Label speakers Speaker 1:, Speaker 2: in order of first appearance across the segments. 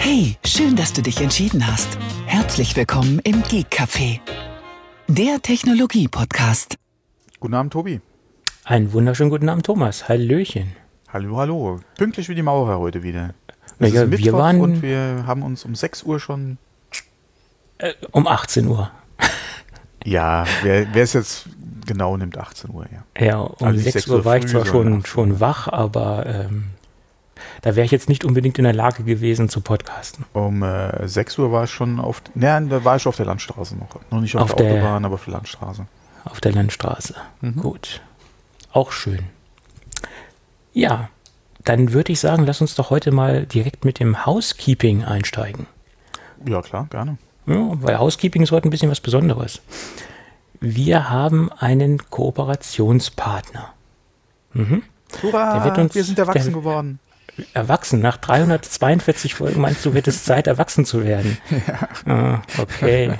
Speaker 1: Hey, schön, dass du dich entschieden hast. Herzlich willkommen im Geek Café, der Technologie-Podcast.
Speaker 2: Guten Abend, Tobi.
Speaker 3: Einen wunderschönen guten Abend, Thomas. Hallöchen.
Speaker 2: Hallo, hallo. Pünktlich wie die Maurer heute wieder.
Speaker 3: Es ist
Speaker 2: Mittwoch und wir haben uns um 6 Uhr schon...
Speaker 3: Um 18 Uhr.
Speaker 2: Ja, wer es jetzt genau nimmt, 18 Uhr, ja.
Speaker 3: Ja, um 6 Uhr war ich zwar schon wach, aber da wäre ich jetzt nicht unbedingt in der Lage gewesen zu podcasten.
Speaker 2: Um 6 Uhr war ich schon da war ich auf der Landstraße noch. Noch nicht auf der Autobahn, aber auf der Landstraße.
Speaker 3: Auf der Landstraße. Gut. Auch schön. Ja, dann würde ich sagen, lass uns doch heute mal direkt mit dem Housekeeping einsteigen.
Speaker 2: Ja, klar, gerne.
Speaker 3: Ja, weil Housekeeping ist heute ein bisschen was Besonderes. Wir haben einen Kooperationspartner.
Speaker 2: Hurra, wir sind erwachsen geworden.
Speaker 3: Erwachsen, nach 342 Folgen meinst du, wird es Zeit, erwachsen zu werden? Ja. Okay.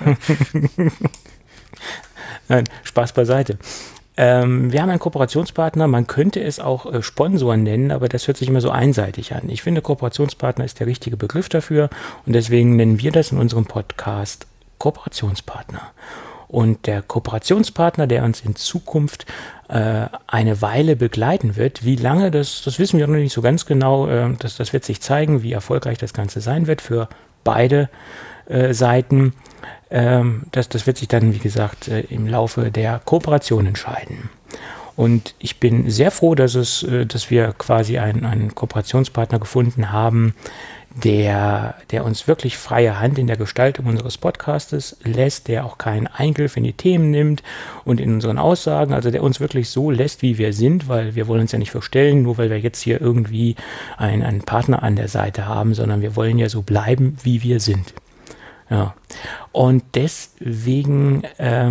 Speaker 3: Nein, Spaß beiseite. Wir haben einen Kooperationspartner, man könnte es auch Sponsor nennen, aber das hört sich immer so einseitig an. Ich finde, Kooperationspartner ist der richtige Begriff dafür und deswegen nennen wir das in unserem Podcast Kooperationspartner. Und der Kooperationspartner, der uns in Zukunft eine Weile begleiten wird, wie lange, das wissen wir noch nicht so ganz genau, das wird sich zeigen, wie erfolgreich das Ganze sein wird für beide Seiten. Das wird sich dann, wie gesagt, im Laufe der Kooperation entscheiden. Und ich bin sehr froh, dass wir quasi einen Kooperationspartner gefunden haben, der uns wirklich freie Hand in der Gestaltung unseres Podcastes lässt, der auch keinen Eingriff in die Themen nimmt und in unseren Aussagen, also der uns wirklich so lässt, wie wir sind, weil wir wollen uns ja nicht verstellen, nur weil wir jetzt hier irgendwie einen Partner an der Seite haben, sondern wir wollen ja so bleiben, wie wir sind. Ja. Und deswegen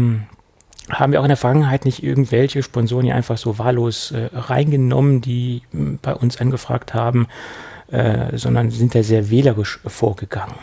Speaker 3: haben wir auch in der Vergangenheit nicht irgendwelche Sponsoren hier einfach so wahllos reingenommen, die bei uns angefragt haben, sondern sind da sehr wählerisch vorgegangen.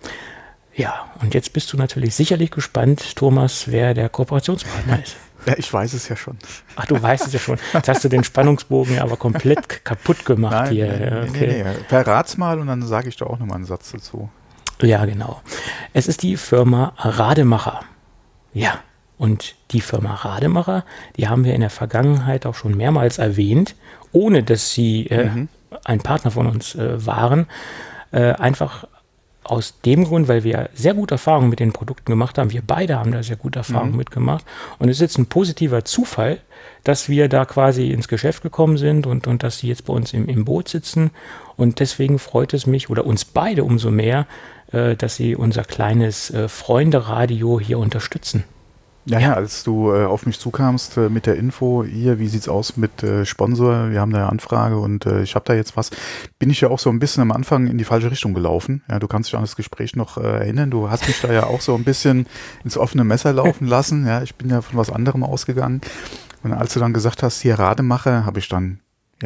Speaker 3: Ja, und jetzt bist du natürlich sicherlich gespannt, Thomas, wer der Kooperationspartner ist.
Speaker 2: Ja, ich weiß es ja schon.
Speaker 3: Ach, du weißt es ja schon. Jetzt hast du den Spannungsbogen aber komplett kaputt gemacht.
Speaker 2: Nee. Verrat's mal und dann sage ich da auch nochmal einen Satz dazu.
Speaker 3: Ja, genau. Es ist die Firma Rademacher. Ja, und die Firma Rademacher, die haben wir in der Vergangenheit auch schon mehrmals erwähnt, ohne dass sie ein Partner von uns waren. Einfach aus dem Grund, weil wir sehr gute Erfahrungen mit den Produkten gemacht haben. Wir beide haben da sehr gute Erfahrungen mitgemacht. Und es ist jetzt ein positiver Zufall, dass wir da quasi ins Geschäft gekommen sind und dass sie jetzt bei uns im Boot sitzen. Und deswegen freut es mich oder uns beide umso mehr, dass sie unser kleines Freunde-Radio hier unterstützen.
Speaker 2: Ja, als du auf mich zukamst mit der Info, hier, wie sieht's aus mit Sponsor, wir haben da eine Anfrage und ich habe da jetzt was, bin ich ja auch so ein bisschen am Anfang in die falsche Richtung gelaufen. Ja, du kannst dich an das Gespräch noch erinnern, du hast mich da ja auch so ein bisschen ins offene Messer laufen lassen. Ja, ich bin ja von was anderem ausgegangen. Und als du dann gesagt hast, hier Rademacher, habe ich dann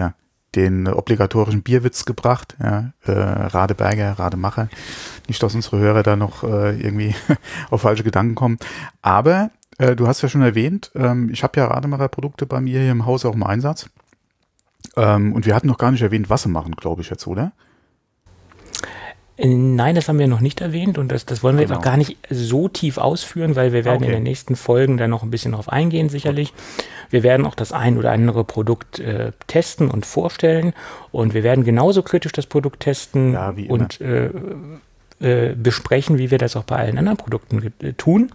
Speaker 2: den obligatorischen Bierwitz gebracht, Radeberger, Rademacher. Nicht, dass unsere Hörer da noch irgendwie auf falsche Gedanken kommen. Aber du hast ja schon erwähnt, ich habe ja Rademacher-Produkte bei mir hier im Haus auch im Einsatz. Und wir hatten noch gar nicht erwähnt, was sie machen, glaube ich jetzt, oder?
Speaker 3: Nein, das haben wir noch nicht erwähnt und das wollen wir jetzt auch gar nicht so tief ausführen, weil wir werden in den nächsten Folgen dann noch ein bisschen drauf eingehen, sicherlich. Wir werden auch das ein oder andere Produkt testen und vorstellen und wir werden genauso kritisch das Produkt testen und besprechen, wie wir das auch bei allen anderen Produkten tun.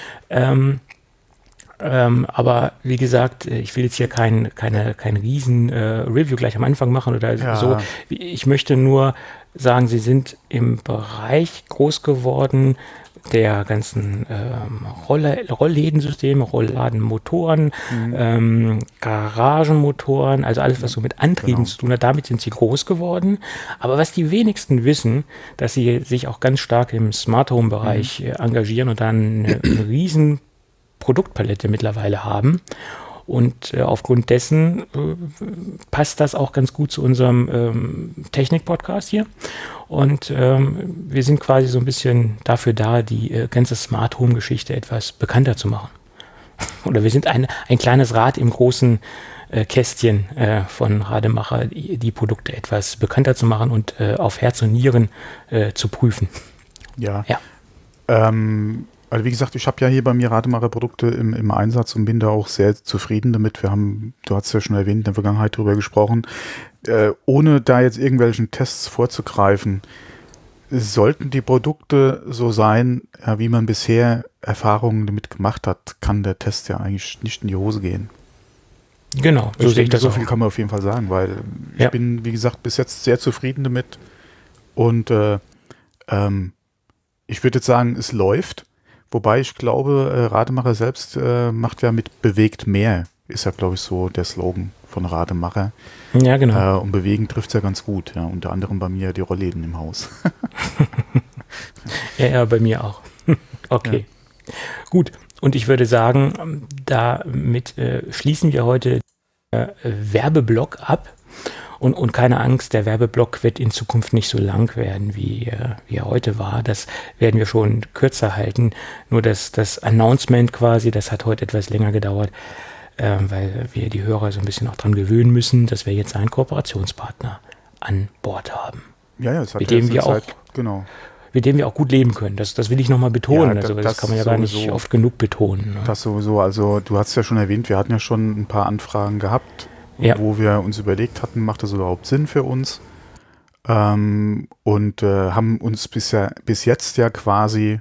Speaker 3: Aber wie gesagt, ich will jetzt hier kein riesen Review gleich am Anfang machen oder so. Ich möchte nur sagen, sie sind im Bereich groß geworden der ganzen Rolllädensysteme, Rollladenmotoren, Garagenmotoren, also alles, was so mit Antrieben zu tun hat, damit sind sie groß geworden. Aber was die wenigsten wissen, dass sie sich auch ganz stark im Smart Home Bereich engagieren und dann eine riesen Produktpalette mittlerweile haben. Und aufgrund dessen passt das auch ganz gut zu unserem Technik-Podcast hier. Und wir sind quasi so ein bisschen dafür da, die ganze Smart Home-Geschichte etwas bekannter zu machen. Oder wir sind ein kleines Rad im großen Kästchen von Rademacher, die Produkte etwas bekannter zu machen und auf Herz und Nieren zu prüfen.
Speaker 2: Ja. Also wie gesagt, ich habe ja hier bei mir Rademacher Produkte im Einsatz und bin da auch sehr zufrieden damit. Du hast ja schon erwähnt, in der Vergangenheit darüber gesprochen. Ohne da jetzt irgendwelchen Tests vorzugreifen, sollten die Produkte so sein, ja, wie man bisher Erfahrungen damit gemacht hat, kann der Test ja eigentlich nicht in die Hose gehen.
Speaker 3: Genau, so sehe ich das
Speaker 2: so
Speaker 3: auch.
Speaker 2: viel kann man auf jeden Fall sagen, weil ich bin, wie gesagt, bis jetzt sehr zufrieden damit und ich würde jetzt sagen, es läuft, wobei ich glaube, Rademacher selbst macht ja mit bewegt mehr, ist ja, glaube ich, so der Slogan von Rademacher.
Speaker 3: Ja, genau.
Speaker 2: Und bewegen trifft es ja ganz gut, ja, unter anderem bei mir die Rollläden im Haus.
Speaker 3: Ja, bei mir auch. Okay, gut. Und ich würde sagen, damit schließen wir heute den Werbeblock ab. Und keine Angst, der Werbeblock wird in Zukunft nicht so lang werden, wie er heute war. Das werden wir schon kürzer halten. Nur das Announcement quasi, das hat heute etwas länger gedauert, weil wir die Hörer so ein bisschen auch dran gewöhnen müssen, dass wir jetzt einen Kooperationspartner an Bord haben.
Speaker 2: Ja, es hat
Speaker 3: mit dem wir
Speaker 2: Zeit,
Speaker 3: auch,
Speaker 2: genau.
Speaker 3: Mit dem wir auch gut leben können. Das will ich nochmal betonen.
Speaker 2: Ja,
Speaker 3: das kann man ja gar nicht oft genug betonen. Ne?
Speaker 2: Das sowieso. Also du hast ja schon erwähnt, wir hatten ja schon ein paar Anfragen gehabt, wo wir uns überlegt hatten, macht das überhaupt Sinn für uns? Und haben uns bis jetzt ja quasi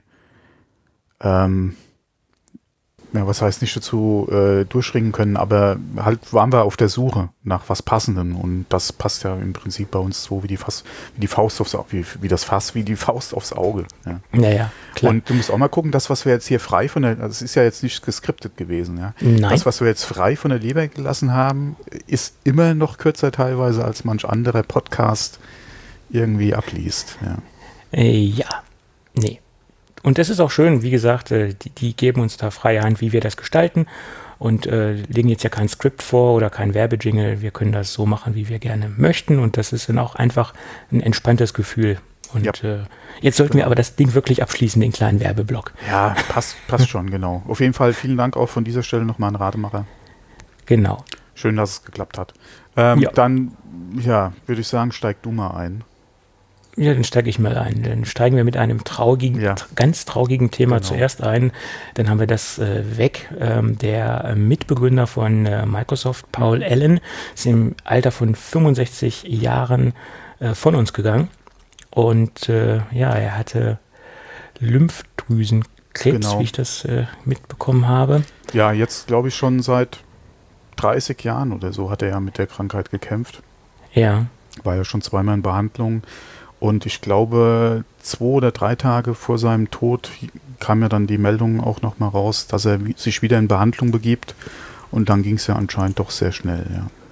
Speaker 2: was heißt nicht dazu durchringen können, aber halt waren wir auf der Suche nach was Passendem und das passt ja im Prinzip bei uns so wie die Faust aufs Auge, wie die Faust aufs Auge. Ja.
Speaker 3: Naja, klar.
Speaker 2: Und du musst auch mal gucken, das, was wir jetzt hier frei das ist ja jetzt nicht geskriptet gewesen, ja.
Speaker 3: Nein.
Speaker 2: Das, was wir jetzt frei von der Leber gelassen haben, ist immer noch kürzer teilweise, als manch anderer Podcast irgendwie abliest. Ja.
Speaker 3: Nee. Und das ist auch schön, wie gesagt, die geben uns da freie Hand, wie wir das gestalten und legen jetzt ja kein Skript vor oder kein Werbejingle. Wir können das so machen, wie wir gerne möchten und das ist dann auch einfach ein entspanntes Gefühl. Und jetzt sollten wir aber das Ding wirklich abschließen, den kleinen Werbeblock.
Speaker 2: Ja, passt schon, genau. Auf jeden Fall vielen Dank auch von dieser Stelle nochmal an Rademacher.
Speaker 3: Genau.
Speaker 2: Schön, dass es geklappt hat. Dann, würde ich sagen, steig du mal ein.
Speaker 3: Ja, dann steige ich mal ein. Dann steigen wir mit einem ganz traurigen Thema zuerst ein. Dann haben wir das weg. Der Mitbegründer von Microsoft, Paul Allen, ist im Alter von 65 Jahren von uns gegangen. Und er hatte Lymphdrüsenkrebs, wie ich das mitbekommen habe.
Speaker 2: Ja, jetzt glaube ich schon seit 30 Jahren oder so hat er ja mit der Krankheit gekämpft.
Speaker 3: Ja.
Speaker 2: War ja schon zweimal in Behandlung. Und ich glaube, 2 oder 3 Tage vor seinem Tod kam ja dann die Meldung auch nochmal raus, dass er sich wieder in Behandlung begibt. Und dann ging es ja anscheinend doch sehr schnell,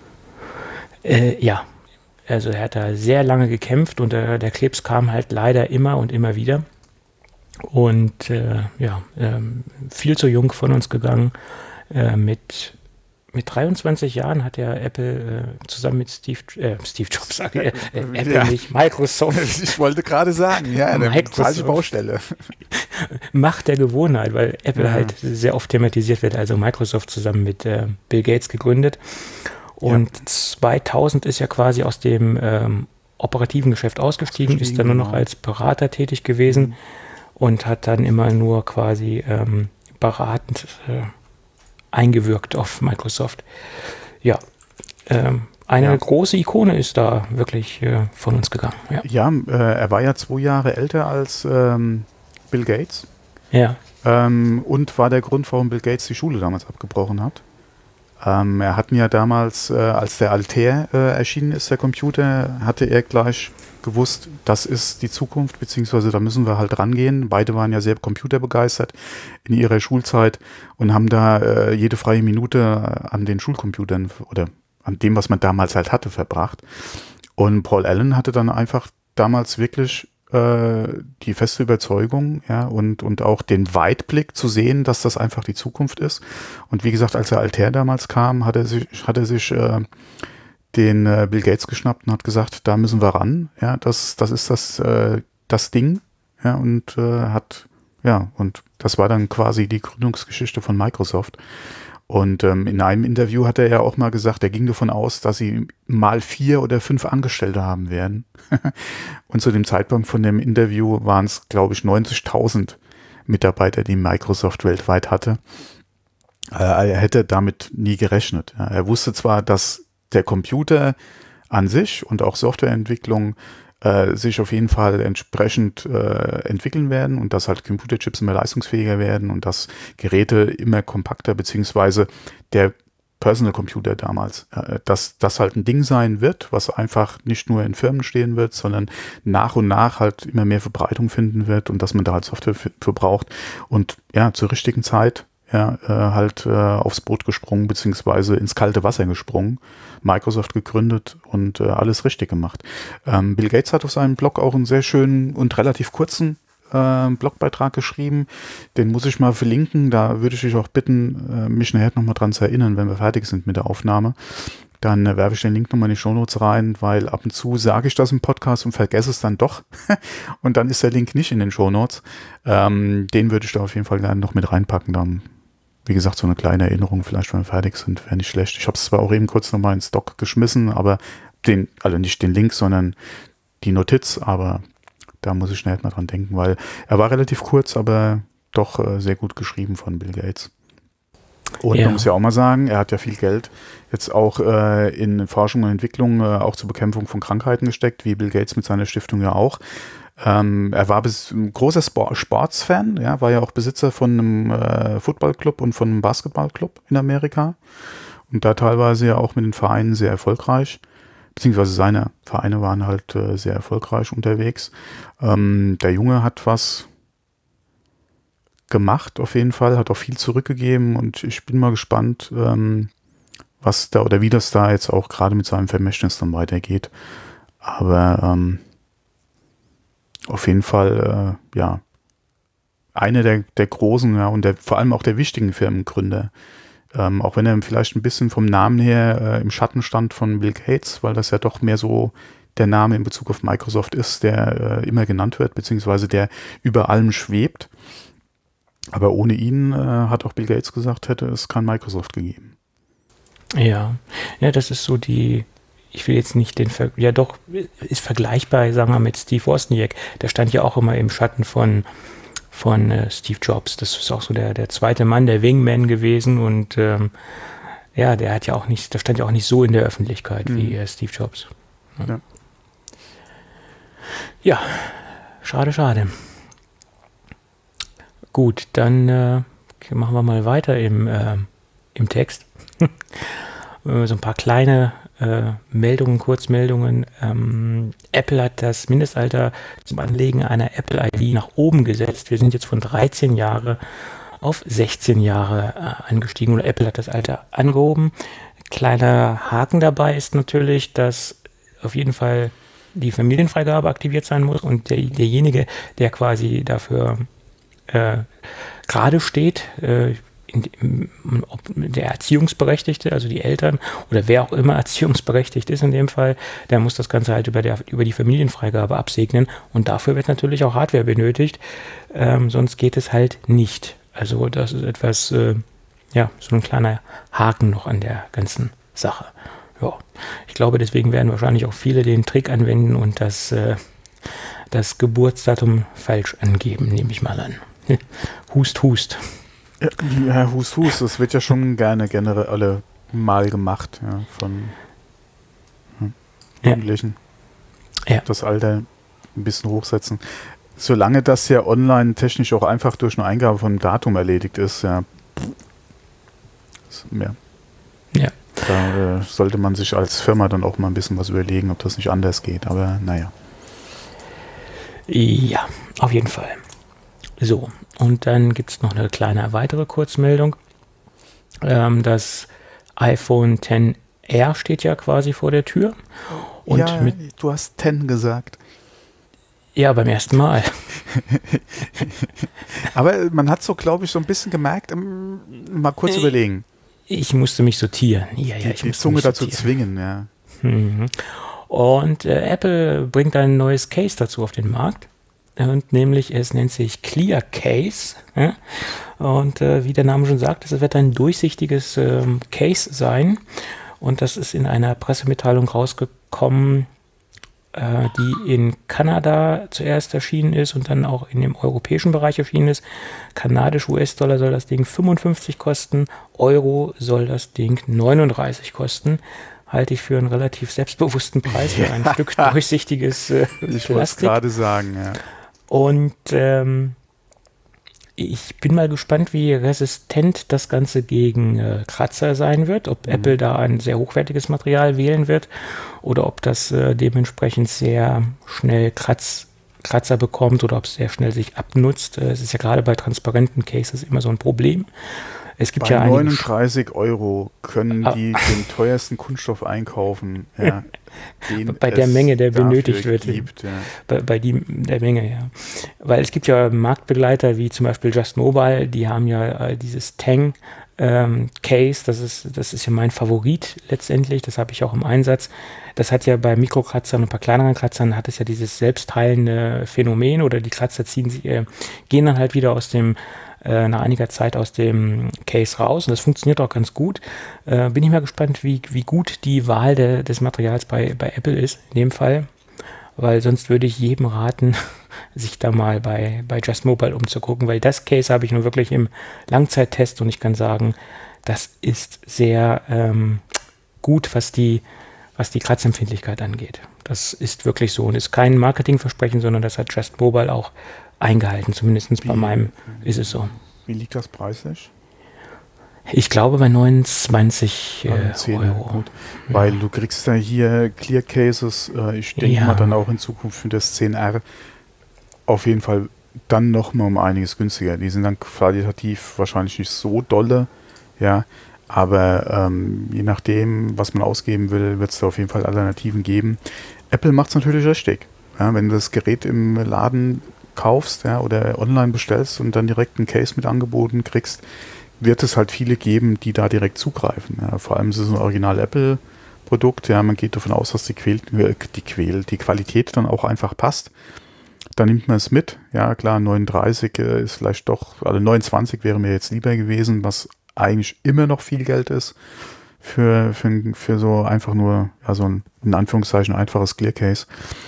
Speaker 3: ja. Also er hat da sehr lange gekämpft und der Krebs kam halt leider immer und immer wieder. Und viel zu jung von uns gegangen. Mit 23 Jahren hat er Apple zusammen mit Steve Jobs, Apple nicht, Microsoft.
Speaker 2: Ich wollte gerade sagen, falsche Baustelle.
Speaker 3: Macht der Gewohnheit, weil Apple halt sehr oft thematisiert wird, also Microsoft zusammen mit Bill Gates gegründet. Und 2000 ist er quasi aus dem operativen Geschäft ausgestiegen, ist dann nur noch als Berater tätig gewesen und hat dann immer nur quasi beratend eingewirkt auf Microsoft. Ja, eine große Ikone ist da wirklich von uns gegangen.
Speaker 2: Ja, er war ja 2 Jahre älter als Bill Gates.
Speaker 3: Ja.
Speaker 2: Und war der Grund, warum Bill Gates die Schule damals abgebrochen hat. Er hatten ja damals, als der Altair erschienen ist, der Computer, hatte er gleich gewusst, das ist die Zukunft, beziehungsweise da müssen wir halt rangehen. Beide waren ja sehr computerbegeistert in ihrer Schulzeit und haben da jede freie Minute an den Schulcomputern oder an dem, was man damals halt hatte, verbracht. Und Paul Allen hatte dann einfach damals wirklich die feste Überzeugung, und auch den Weitblick zu sehen, dass das einfach die Zukunft ist. Und wie gesagt, als der Altair damals kam, hat er sich den Bill Gates geschnappt und hat gesagt, da müssen wir ran. Ja, das ist das Ding. Ja, und und das war dann quasi die Gründungsgeschichte von Microsoft. Und in einem Interview hat er ja auch mal gesagt, er ging davon aus, dass sie mal 4 oder 5 Angestellte haben werden. Und zu dem Zeitpunkt von dem Interview waren es, glaube ich, 90.000 Mitarbeiter, die Microsoft weltweit hatte. Er hätte damit nie gerechnet. Er wusste zwar, dass der Computer an sich und auch Softwareentwicklung sich auf jeden Fall entsprechend entwickeln werden und dass halt Computerchips immer leistungsfähiger werden und dass Geräte immer kompakter, beziehungsweise der Personal Computer damals, dass das halt ein Ding sein wird, was einfach nicht nur in Firmen stehen wird, sondern nach und nach halt immer mehr Verbreitung finden wird und dass man da halt Software für braucht und ja, zur richtigen Zeit aufs Boot gesprungen, beziehungsweise ins kalte Wasser gesprungen, Microsoft gegründet und alles richtig gemacht. Bill Gates hat auf seinem Blog auch einen sehr schönen und relativ kurzen Blogbeitrag geschrieben. Den muss ich mal verlinken. Da würde ich dich auch bitten, mich nachher nochmal dran zu erinnern, wenn wir fertig sind mit der Aufnahme. Dann werfe ich den Link nochmal in die Shownotes rein, weil ab und zu sage ich das im Podcast und vergesse es dann doch. Und dann ist der Link nicht in den Shownotes. Den würde ich da auf jeden Fall gerne noch mit reinpacken. Dann, wie gesagt, so eine kleine Erinnerung, vielleicht wenn wir fertig sind, wäre nicht schlecht. Ich habe es zwar auch eben kurz nochmal ins Doc geschmissen, aber nicht den Link, sondern die Notiz, aber da muss ich schnell mal dran denken, weil er war relativ kurz, aber doch sehr gut geschrieben von Bill Gates. Und man muss ja auch mal sagen, er hat ja viel Geld jetzt auch in Forschung und Entwicklung, auch zur Bekämpfung von Krankheiten gesteckt, wie Bill Gates mit seiner Stiftung ja auch. Er war ein großer Sportsfan, ja, war ja auch Besitzer von einem Footballclub und von einem Basketballclub in Amerika und da teilweise ja auch mit den Vereinen sehr erfolgreich, beziehungsweise seine Vereine waren halt sehr erfolgreich unterwegs. Der Junge hat was gemacht auf jeden Fall, hat auch viel zurückgegeben und ich bin mal gespannt, was da oder wie das da jetzt auch gerade mit seinem Vermächtnis dann weitergeht. Aber auf jeden Fall, einer der großen, ja, und vor allem auch der wichtigen Firmengründer. Auch wenn er vielleicht ein bisschen vom Namen her im Schatten stand von Bill Gates, weil das ja doch mehr so der Name in Bezug auf Microsoft ist, der immer genannt wird, beziehungsweise der über allem schwebt. Aber ohne ihn, hat auch Bill Gates gesagt, hätte es kein Microsoft gegeben.
Speaker 3: Ja, das ist so ich will jetzt nicht ist vergleichbar, sagen wir mal, mit Steve Wozniak. Der stand ja auch immer im Schatten von Steve Jobs. Das ist auch so der zweite Mann, der Wingman gewesen und der stand ja auch nicht so in der Öffentlichkeit wie Steve Jobs. Ja, schade. Gut, dann machen wir mal weiter im Text. So ein paar kleine Kurzmeldungen. Apple hat das Mindestalter zum Anlegen einer Apple ID nach oben gesetzt. Wir sind jetzt von 13 Jahre auf 16 Jahre angestiegen oder Apple hat das Alter angehoben. Kleiner Haken dabei ist natürlich, dass auf jeden Fall die Familienfreigabe aktiviert sein muss und derjenige, der quasi dafür gerade steht, ob der Erziehungsberechtigte, also die Eltern oder wer auch immer erziehungsberechtigt ist in dem Fall, der muss das Ganze halt über die Familienfreigabe absegnen und dafür wird natürlich auch Hardware benötigt, sonst geht es halt nicht. Also das ist etwas, so ein kleiner Haken noch an der ganzen Sache. Ja, ich glaube, deswegen werden wahrscheinlich auch viele den Trick anwenden und das Geburtsdatum falsch angeben, nehme ich mal an. Hust.
Speaker 2: Ja, Hust. Das wird ja schon gerne generell mal gemacht, ja, von Jugendlichen. Ja. Das Alter ein bisschen hochsetzen. Solange das ja online technisch auch einfach durch eine Eingabe von einem Datum erledigt ist, ja. Ja. Da sollte man sich als Firma dann auch mal ein bisschen was überlegen, ob das nicht anders geht, aber naja.
Speaker 3: Ja, auf jeden Fall. So, und dann gibt es noch eine kleine weitere Kurzmeldung. Das iPhone XR steht ja quasi vor der Tür. Und
Speaker 2: ja, du hast 10 gesagt.
Speaker 3: Ja, beim ersten Mal.
Speaker 2: Aber man hat so, glaube ich, so ein bisschen gemerkt, mal kurz überlegen.
Speaker 3: Ich musste mich sortieren.
Speaker 2: Die Zunge dazu zwingen, ja.
Speaker 3: Mhm. Und Apple bringt ein neues Case dazu auf den Markt. Und nämlich, es nennt sich Clear Case. Ja? Und wie der Name schon sagt, es wird ein durchsichtiges Case sein. Und das ist in einer Pressemitteilung rausgekommen, die in Kanada zuerst erschienen ist und dann auch in dem europäischen Bereich erschienen ist. Kanadisch US-Dollar soll das Ding 55 kosten, Euro soll das Ding 39 kosten. Halte ich für einen relativ selbstbewussten Preis für ein Stück durchsichtiges
Speaker 2: ich wollte es gerade sagen, ja.
Speaker 3: Und ich bin mal gespannt, wie resistent das Ganze gegen Kratzer sein wird, ob Apple da ein sehr hochwertiges Material wählen wird oder ob das dementsprechend sehr schnell Kratzer bekommt oder ob es sehr schnell sich abnutzt. Es ist ja gerade bei transparenten Cases immer so ein Problem. Es gibt
Speaker 2: bei
Speaker 3: ja
Speaker 2: 39 € können die den teuersten Kunststoff einkaufen, ja, den
Speaker 3: bei der Menge, der benötigt wird.
Speaker 2: Gibt, ja.
Speaker 3: Bei der Menge, ja. Weil es gibt ja Marktbegleiter wie zum Beispiel Just Mobile, die haben ja dieses Tang Case, das ist ja mein Favorit letztendlich, das habe ich auch im Einsatz. Das hat ja bei Mikrokratzern und bei kleineren Kratzern hat es ja dieses selbstheilende Phänomen oder die Kratzer gehen dann halt wieder nach einiger Zeit aus dem Case raus und das funktioniert auch ganz gut. Bin ich mal gespannt, wie gut die Wahl des Materials bei Apple ist, in dem Fall, weil sonst würde ich jedem raten, sich da mal bei Just Mobile umzugucken, weil das Case habe ich nun wirklich im Langzeittest und ich kann sagen, das ist sehr gut, was die Kratzempfindlichkeit angeht. Das ist wirklich so und ist kein Marketingversprechen, sondern das hat Just Mobile auch eingehalten, zumindest bei meinem ist es so.
Speaker 2: Wie liegt das preislich?
Speaker 3: Ich glaube bei 29 Euro.
Speaker 2: Gut. Weil du kriegst ja hier Clear Cases, ich denke mal dann auch in Zukunft für das 10R auf jeden Fall dann nochmal um einiges günstiger. Die sind dann qualitativ wahrscheinlich nicht so dolle, ja, aber je nachdem, was man ausgeben will, wird es da auf jeden Fall Alternativen geben. Apple macht es natürlich richtig. Ja, wenn du das Gerät im Laden kaufst, ja, oder online bestellst und dann direkt ein Case mit angeboten kriegst, wird es halt viele geben, die da direkt zugreifen. Ja. Vor allem ist es ein Original Apple-Produkt. Ja, man geht davon aus, dass die Qualität dann auch einfach passt. Dann nimmt man es mit. Ja, klar, 39 ist vielleicht doch, also 29 wäre mir jetzt lieber gewesen, was eigentlich immer noch viel Geld ist für so einfach nur, ja, so ein, in Anführungszeichen, einfaches Clear Case.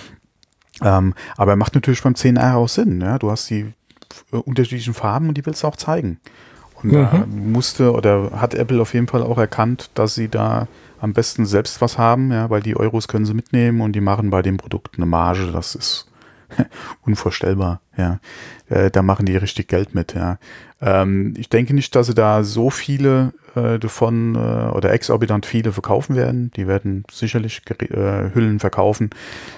Speaker 2: Aber er macht natürlich beim 10R auch Sinn. Ja? Du hast die unterschiedlichen Farben und die willst du auch zeigen. Und da hat Apple auf jeden Fall auch erkannt, dass sie da am besten selbst was haben, ja, weil die Euros können sie mitnehmen und die machen bei dem Produkt eine Marge. Das ist unvorstellbar. Ja. Da machen die richtig Geld mit. Ja. Ich denke nicht, dass sie da so viele davon oder exorbitant viele verkaufen werden. Die werden sicherlich Hüllen verkaufen,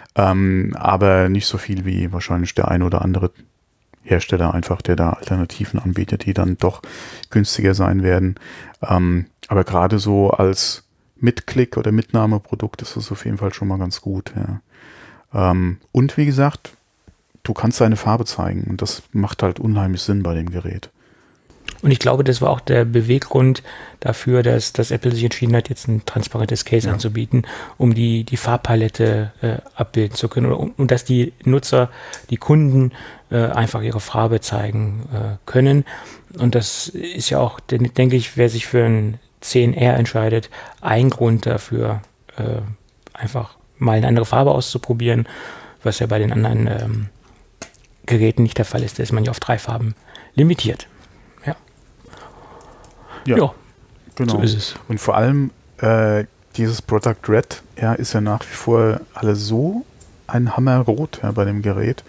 Speaker 2: aber nicht so viel wie wahrscheinlich der ein oder andere Hersteller einfach, der da Alternativen anbietet, die dann doch günstiger sein werden. Aber gerade so als Mitklick- oder Mitnahmeprodukt ist das auf jeden Fall schon mal ganz gut. Ja. Und wie gesagt, du kannst deine Farbe zeigen und das macht halt unheimlich Sinn bei dem Gerät.
Speaker 3: Und ich glaube, das war auch der Beweggrund dafür, dass Apple sich entschieden hat, jetzt ein transparentes Case anzubieten, um die Farbpalette abbilden zu können und dass die Nutzer, die Kunden einfach ihre Farbe zeigen können. Und das ist ja auch, denke ich, wer sich für ein 10R entscheidet, ein Grund dafür, einfach mal eine andere Farbe auszuprobieren, was ja bei den anderen Geräten nicht der Fall ist. Da ist man ja auf 3 Farben limitiert. Ja,
Speaker 2: genau.
Speaker 3: So ist es.
Speaker 2: Und vor allem dieses Product Red, ja, ist ja nach wie vor alles so ein Hammerrot, ja, bei dem Gerät.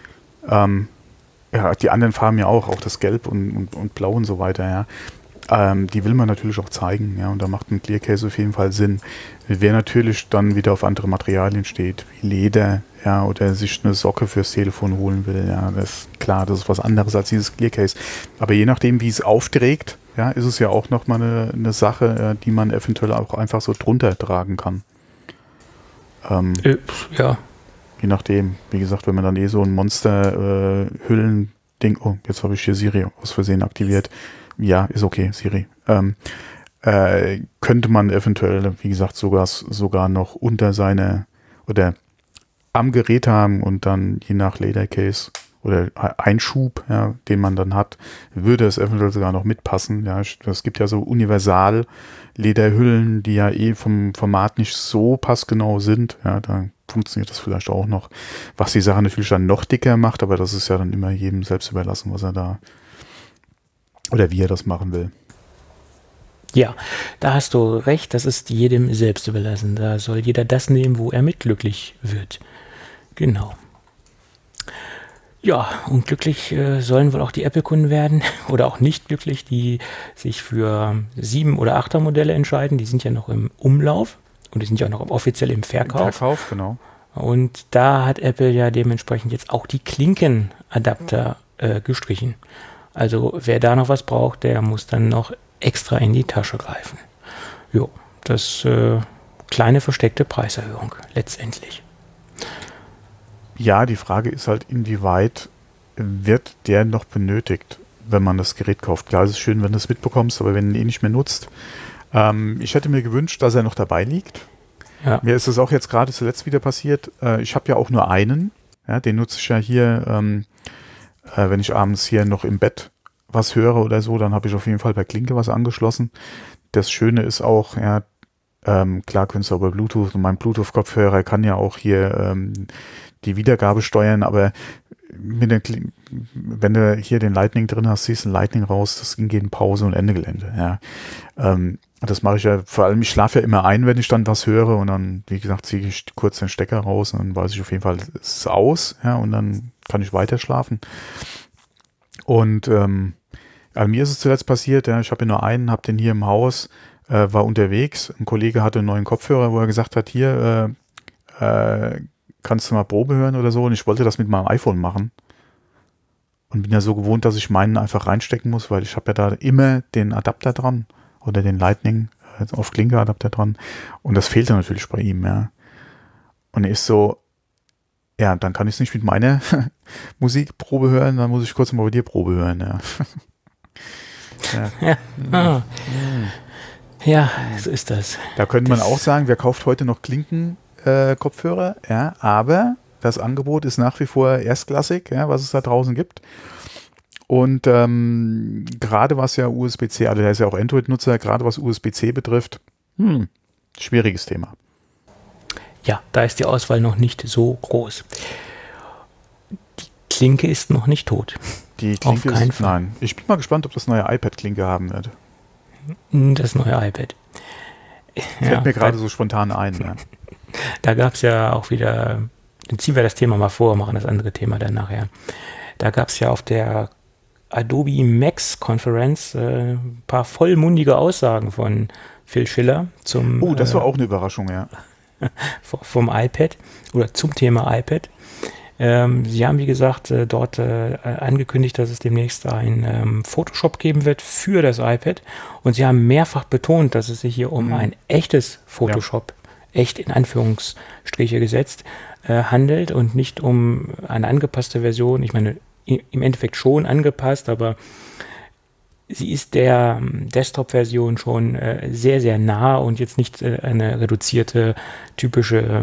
Speaker 2: Ja, die anderen Farben ja auch das Gelb und Blau und so weiter, ja. Die will man natürlich auch zeigen, ja, und da macht ein Clear Case auf jeden Fall Sinn. Wer natürlich dann wieder auf andere Materialien steht, wie Leder, ja, oder sich eine Socke fürs Telefon holen will, ja, das ist klar, das ist was anderes als dieses Clear Case. Aber je nachdem, wie es aufträgt, ja, ist es ja auch nochmal eine Sache, die man eventuell auch einfach so drunter tragen kann.
Speaker 3: Ja.
Speaker 2: Je nachdem, wie gesagt, wenn man dann so ein Monster-Hüllen-Ding, oh, jetzt habe ich hier Siri aus Versehen aktiviert. Ja, ist okay, Siri. Könnte man eventuell, wie gesagt, sogar noch unter seine oder am Gerät haben und dann je nach Ledercase oder Einschub, ja, den man dann hat, würde es eventuell sogar noch mitpassen. Ja, es gibt ja so Universal-Lederhüllen, die ja vom Format nicht so passgenau sind. Ja, da funktioniert das vielleicht auch noch. Was die Sache natürlich dann noch dicker macht, aber das ist ja dann immer jedem selbst überlassen, was er da oder wie er das machen will.
Speaker 3: Ja, da hast du recht, das ist jedem selbst überlassen. Da soll jeder das nehmen, wo er mit glücklich wird. Genau. Ja, und glücklich sollen wohl auch die Apple-Kunden werden oder auch nicht glücklich, die sich für 7- oder 8er Modelle entscheiden. Die sind ja noch im Umlauf und die sind ja auch noch offiziell im Verkauf.
Speaker 2: Im Verkauf, genau.
Speaker 3: Und da hat Apple ja dementsprechend jetzt auch die Klinkenadapter gestrichen. Also wer da noch was braucht, der muss dann noch extra in die Tasche greifen. Jo, das kleine versteckte Preiserhöhung letztendlich.
Speaker 2: Ja, die Frage ist halt, inwieweit wird der noch benötigt, wenn man das Gerät kauft. Klar, es ist schön, wenn du es mitbekommst, aber wenn du ihn eh nicht mehr nutzt. Ich hätte mir gewünscht, dass er noch dabei liegt. Ja. Mir ist es auch jetzt gerade zuletzt wieder passiert. Ich habe ja auch nur einen. Ja, den nutze ich ja hier, wenn ich abends hier noch im Bett was höre oder so, dann habe ich auf jeden Fall bei Klinke was angeschlossen. Das Schöne ist auch, ja, klar könntest du über Bluetooth und mein Bluetooth-Kopfhörer kann ja auch hier die Wiedergabe steuern, aber wenn du hier den Lightning drin hast, ziehst du ein Lightning raus, das ging gegen Pause und Ende Gelände. Ja. Das mache ich ja, vor allem ich schlafe ja immer ein, wenn ich dann was höre und dann, wie gesagt, ziehe ich kurz den Stecker raus und dann weiß ich auf jeden Fall, es ist aus, ja, und dann kann ich weiter schlafen. Und mir ist es zuletzt passiert, ja, ich habe ja nur einen, habe den hier im Haus, war unterwegs, ein Kollege hatte einen neuen Kopfhörer, wo er gesagt hat, hier, kannst du mal Probe hören oder so, und ich wollte das mit meinem iPhone machen und bin ja so gewohnt, dass ich meinen einfach reinstecken muss, weil ich habe ja da immer den Adapter dran oder den Lightning auf Klinke-Adapter dran und das fehlte natürlich bei ihm, ja. Und er ist so, ja, dann kann ich es nicht mit meiner Musikprobe hören, dann muss ich kurz mal bei dir Probe hören, ja.
Speaker 3: Ja. Ah. Ja, so ist das.
Speaker 2: Da könnte man auch sagen, wer kauft heute noch Klinken-Kopfhörer, ja, aber das Angebot ist nach wie vor erstklassig, ja, was es da draußen gibt. Und gerade was ja USB-C, also der ist ja auch Android-Nutzer, gerade was USB-C betrifft, schwieriges Thema.
Speaker 3: Ja, da ist die Auswahl noch nicht so groß. Die Klinke ist noch nicht tot.
Speaker 2: Die Klinke ist, nein. Ich bin mal gespannt, ob das neue iPad Klinke haben wird.
Speaker 3: Das neue iPad.
Speaker 2: Fällt mir gerade so spontan ein. Ja.
Speaker 3: Da gab es ja auch wieder, dann ziehen wir das Thema mal vor, machen das andere Thema dann nachher. Da gab es ja auf der Adobe Max Conference ein paar vollmundige Aussagen von Phil Schiller zum...
Speaker 2: Oh, das war auch eine Überraschung, ja.
Speaker 3: Vom iPad oder zum Thema iPad. Sie haben, wie gesagt, dort angekündigt, dass es demnächst ein Photoshop geben wird für das iPad. Und sie haben mehrfach betont, dass es sich hier um ein echtes Photoshop, echt in Anführungsstriche gesetzt, handelt und nicht um eine angepasste Version. Ich meine, im Endeffekt schon angepasst, aber sie ist der Desktop-Version schon sehr, sehr nah und jetzt nicht eine reduzierte, typische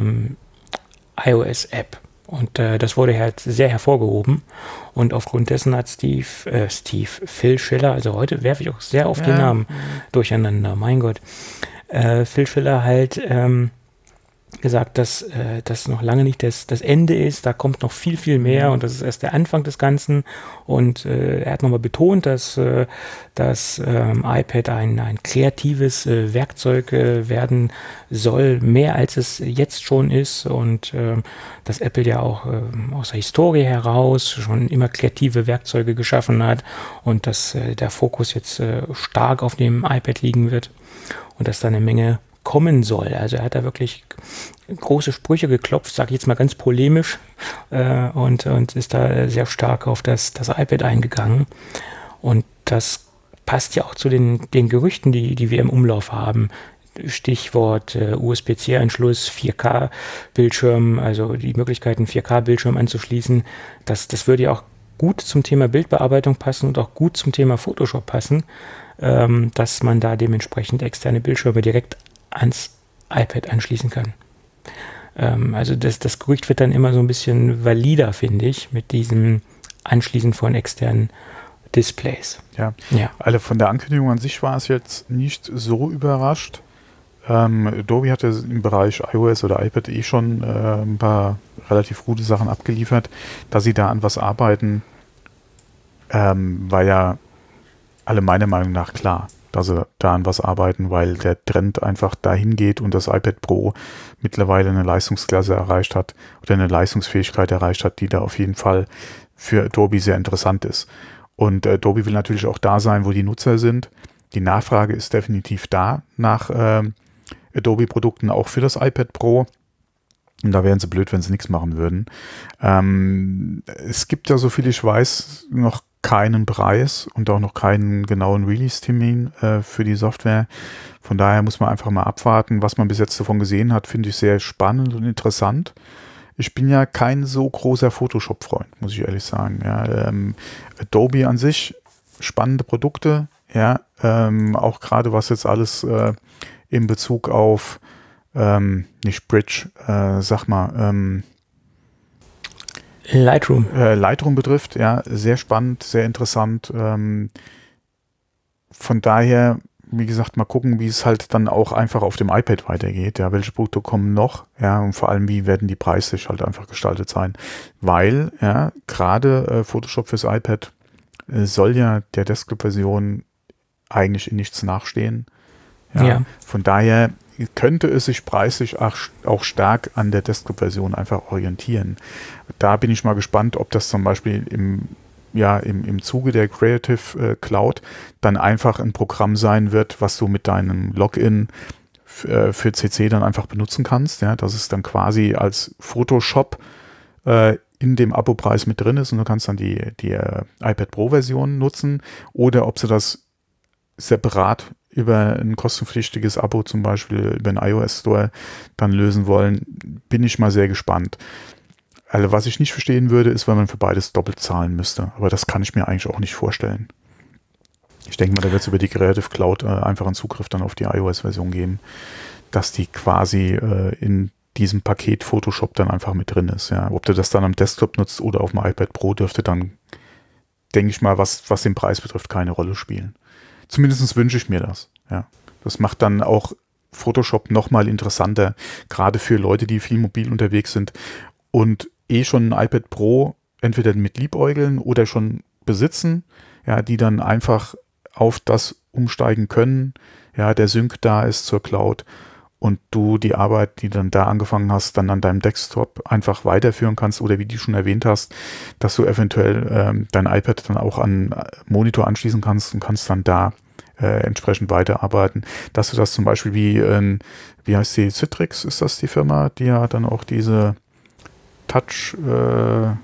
Speaker 3: iOS-App. Und das wurde halt sehr hervorgehoben. Und aufgrund dessen hat Phil Schiller, also heute werfe ich auch sehr oft den Namen durcheinander, mein Gott, Phil Schiller halt gesagt, dass das noch lange nicht das Ende ist, da kommt noch viel, viel mehr und das ist erst der Anfang des Ganzen. Und er hat nochmal betont, dass das iPad ein kreatives Werkzeug werden soll, mehr als es jetzt schon ist, und dass Apple ja auch aus der Historie heraus schon immer kreative Werkzeuge geschaffen hat und dass der Fokus jetzt stark auf dem iPad liegen wird und dass da eine Menge kommen soll. Also er hat da wirklich große Sprüche geklopft, sage ich jetzt mal ganz polemisch, und ist da sehr stark auf das iPad eingegangen. Und das passt ja auch zu den Gerüchten, die wir im Umlauf haben. Stichwort USB-C-Anschluss, 4K-Bildschirm, also die Möglichkeit, einen 4K-Bildschirm anzuschließen. Das würde ja auch gut zum Thema Bildbearbeitung passen und auch gut zum Thema Photoshop passen, dass man da dementsprechend externe Bildschirme direkt ans iPad anschließen kann. Also das Gerücht wird dann immer so ein bisschen valider, finde ich, mit diesem Anschließen von externen Displays.
Speaker 2: Ja. Also von der Ankündigung an sich war es jetzt nicht so überrascht. Adobe hatte im Bereich iOS oder iPad schon ein paar relativ gute Sachen abgeliefert. Dass sie da an was arbeiten, war ja alle meiner Meinung nach klar, dass sie da an was arbeiten, weil der Trend einfach dahin geht und das iPad Pro mittlerweile eine Leistungsklasse erreicht hat oder eine Leistungsfähigkeit erreicht hat, die da auf jeden Fall für Adobe sehr interessant ist. Und Adobe will natürlich auch da sein, wo die Nutzer sind. Die Nachfrage ist definitiv da nach Adobe-Produkten, auch für das iPad Pro. Und da wären sie blöd, wenn sie nichts machen würden. Es gibt ja, so viel ich weiß, noch keinen Preis und auch noch keinen genauen Release-Termin für die Software. Von daher muss man einfach mal abwarten. Was man bis jetzt davon gesehen hat, finde ich sehr spannend und interessant. Ich bin ja kein so großer Photoshop-Freund, muss ich ehrlich sagen. Ja, Adobe an sich, spannende Produkte, ja, auch gerade was jetzt alles in Bezug auf nicht Bridge, Lightroom betrifft, ja, sehr spannend, sehr interessant. Von daher, wie gesagt, mal gucken, wie es halt dann auch einfach auf dem iPad weitergeht. Ja, welche Produkte kommen noch? Ja, und vor allem, wie werden die preislich halt einfach gestaltet sein? Weil, ja, gerade Photoshop fürs iPad soll ja der Desktop-Version eigentlich in nichts nachstehen. Ja. Von daher könnte es sich preislich auch stark an der Desktop-Version einfach orientieren. Da bin ich mal gespannt, ob das zum Beispiel im Zuge der Creative Cloud dann einfach ein Programm sein wird, was du mit deinem Login für CC dann einfach benutzen kannst. Ja, dass es dann quasi als Photoshop in dem Abo-Preis mit drin ist und du kannst dann die iPad Pro-Version nutzen, oder ob sie das separat über ein kostenpflichtiges Abo, zum Beispiel über einen iOS Store, dann lösen wollen, bin ich mal sehr gespannt. Also was ich nicht verstehen würde, ist, wenn man für beides doppelt zahlen müsste. Aber das kann ich mir eigentlich auch nicht vorstellen. Ich denke mal, da wird es über die Creative Cloud einfach einen Zugriff dann auf die iOS-Version geben, dass die quasi in diesem Paket Photoshop dann einfach mit drin ist. Ja. Ob du das dann am Desktop nutzt oder auf dem iPad Pro, dürfte dann, denke ich mal, was den Preis betrifft, keine Rolle spielen. Zumindest wünsche ich mir das. Ja. Das macht dann auch Photoshop nochmal interessanter, gerade für Leute, die viel mobil unterwegs sind und schon ein iPad Pro entweder mit liebäugeln oder schon besitzen, ja, die dann einfach auf das umsteigen können, ja, der Sync da ist zur Cloud und du die Arbeit, die dann da angefangen hast, dann an deinem Desktop einfach weiterführen kannst, oder wie du schon erwähnt hast, dass du eventuell dein iPad dann auch an Monitor anschließen kannst und kannst dann da entsprechend weiterarbeiten. Dass du das zum Beispiel wie heißt die, Citrix ist das die Firma, die ja dann auch diese Touch-Dinge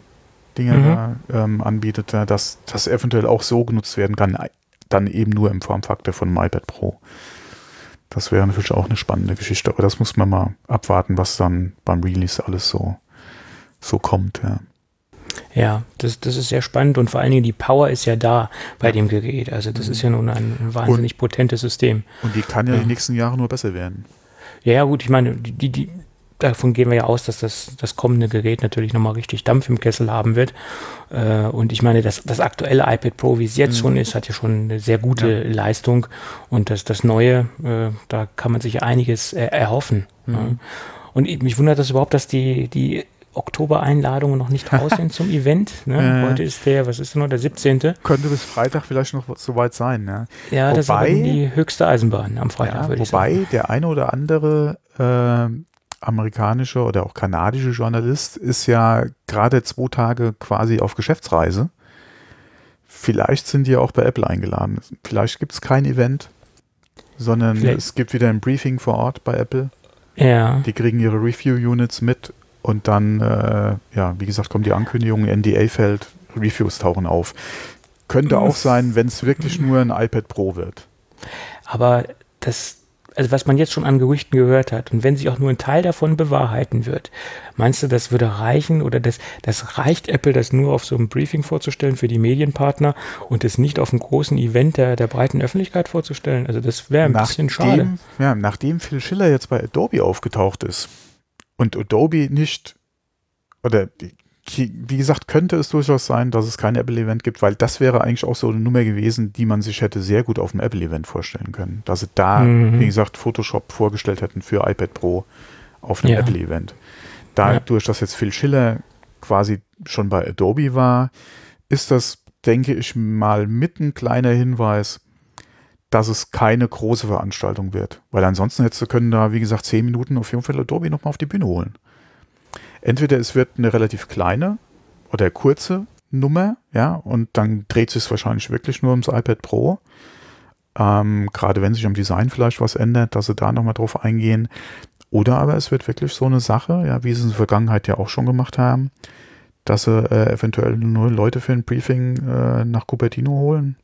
Speaker 2: da anbietet, dass das eventuell auch so genutzt werden kann, dann eben nur im Formfaktor von einem iPad Pro. Das wäre natürlich auch eine spannende Geschichte, aber das muss man mal abwarten, was dann beim Release alles so kommt. Ja.
Speaker 3: Ja, das ist sehr spannend, und vor allen Dingen die Power ist ja da bei dem Gerät. Also das ist ja nun ein wahnsinnig potentes System.
Speaker 2: Und die kann ja die nächsten Jahre nur besser werden.
Speaker 3: Ja, gut, ich meine, davon gehen wir ja aus, dass das kommende Gerät natürlich nochmal richtig Dampf im Kessel haben wird. Und ich meine, das aktuelle iPad Pro, wie es jetzt schon ist, hat ja schon eine sehr gute Leistung. Und das Neue, da kann man sich einiges erhoffen. Ja. Und mich wundert das überhaupt, dass die Oktober-Einladungen noch nicht raus sind zum Event. Ne? Heute ist der 17.
Speaker 2: Könnte bis Freitag vielleicht noch soweit sein. Ja,
Speaker 3: ja, das ist aber die höchste Eisenbahn am Freitag, würde ich sagen.
Speaker 2: Wobei der eine oder andere amerikanische oder auch kanadische Journalist ist ja gerade 2 Tage quasi auf Geschäftsreise. Vielleicht sind die auch bei Apple eingeladen. Vielleicht gibt es kein Event, sondern es gibt wieder ein Briefing vor Ort bei Apple.
Speaker 3: Ja.
Speaker 2: Die kriegen ihre Review-Units mit. Und dann, wie gesagt, kommt die Ankündigung, NDA fällt, Reviews tauchen auf. Könnte auch sein, wenn es wirklich nur ein iPad Pro wird.
Speaker 3: Aber was man jetzt schon an Gerüchten gehört hat, und wenn sich auch nur ein Teil davon bewahrheiten wird, meinst du, das würde reichen, oder das reicht Apple, das nur auf so einem Briefing vorzustellen für die Medienpartner und es nicht auf einem großen Event der breiten Öffentlichkeit vorzustellen? Also das wäre ein bisschen schade.
Speaker 2: Ja, nachdem Phil Schiller jetzt bei Adobe aufgetaucht ist, und Adobe nicht, oder wie gesagt, könnte es durchaus sein, dass es kein Apple-Event gibt, weil das wäre eigentlich auch so eine Nummer gewesen, die man sich hätte sehr gut auf dem Apple-Event vorstellen können. Dass sie da, wie gesagt, Photoshop vorgestellt hätten für iPad Pro auf einem Apple-Event. Dadurch, dass jetzt Phil Schiller quasi schon bei Adobe war, ist das, denke ich mal, mit ein kleiner Hinweis, dass es keine große Veranstaltung wird. Weil ansonsten können da, wie gesagt, 10 Minuten auf jeden Fall Adobe nochmal auf die Bühne holen. Entweder es wird eine relativ kleine oder kurze Nummer, ja, und dann dreht sich es wahrscheinlich wirklich nur ums iPad Pro. Gerade wenn sich am Design vielleicht was ändert, dass sie da nochmal drauf eingehen. Oder aber es wird wirklich so eine Sache, ja, wie sie es in der Vergangenheit ja auch schon gemacht haben, dass sie eventuell nur Leute für ein Briefing nach Cupertino holen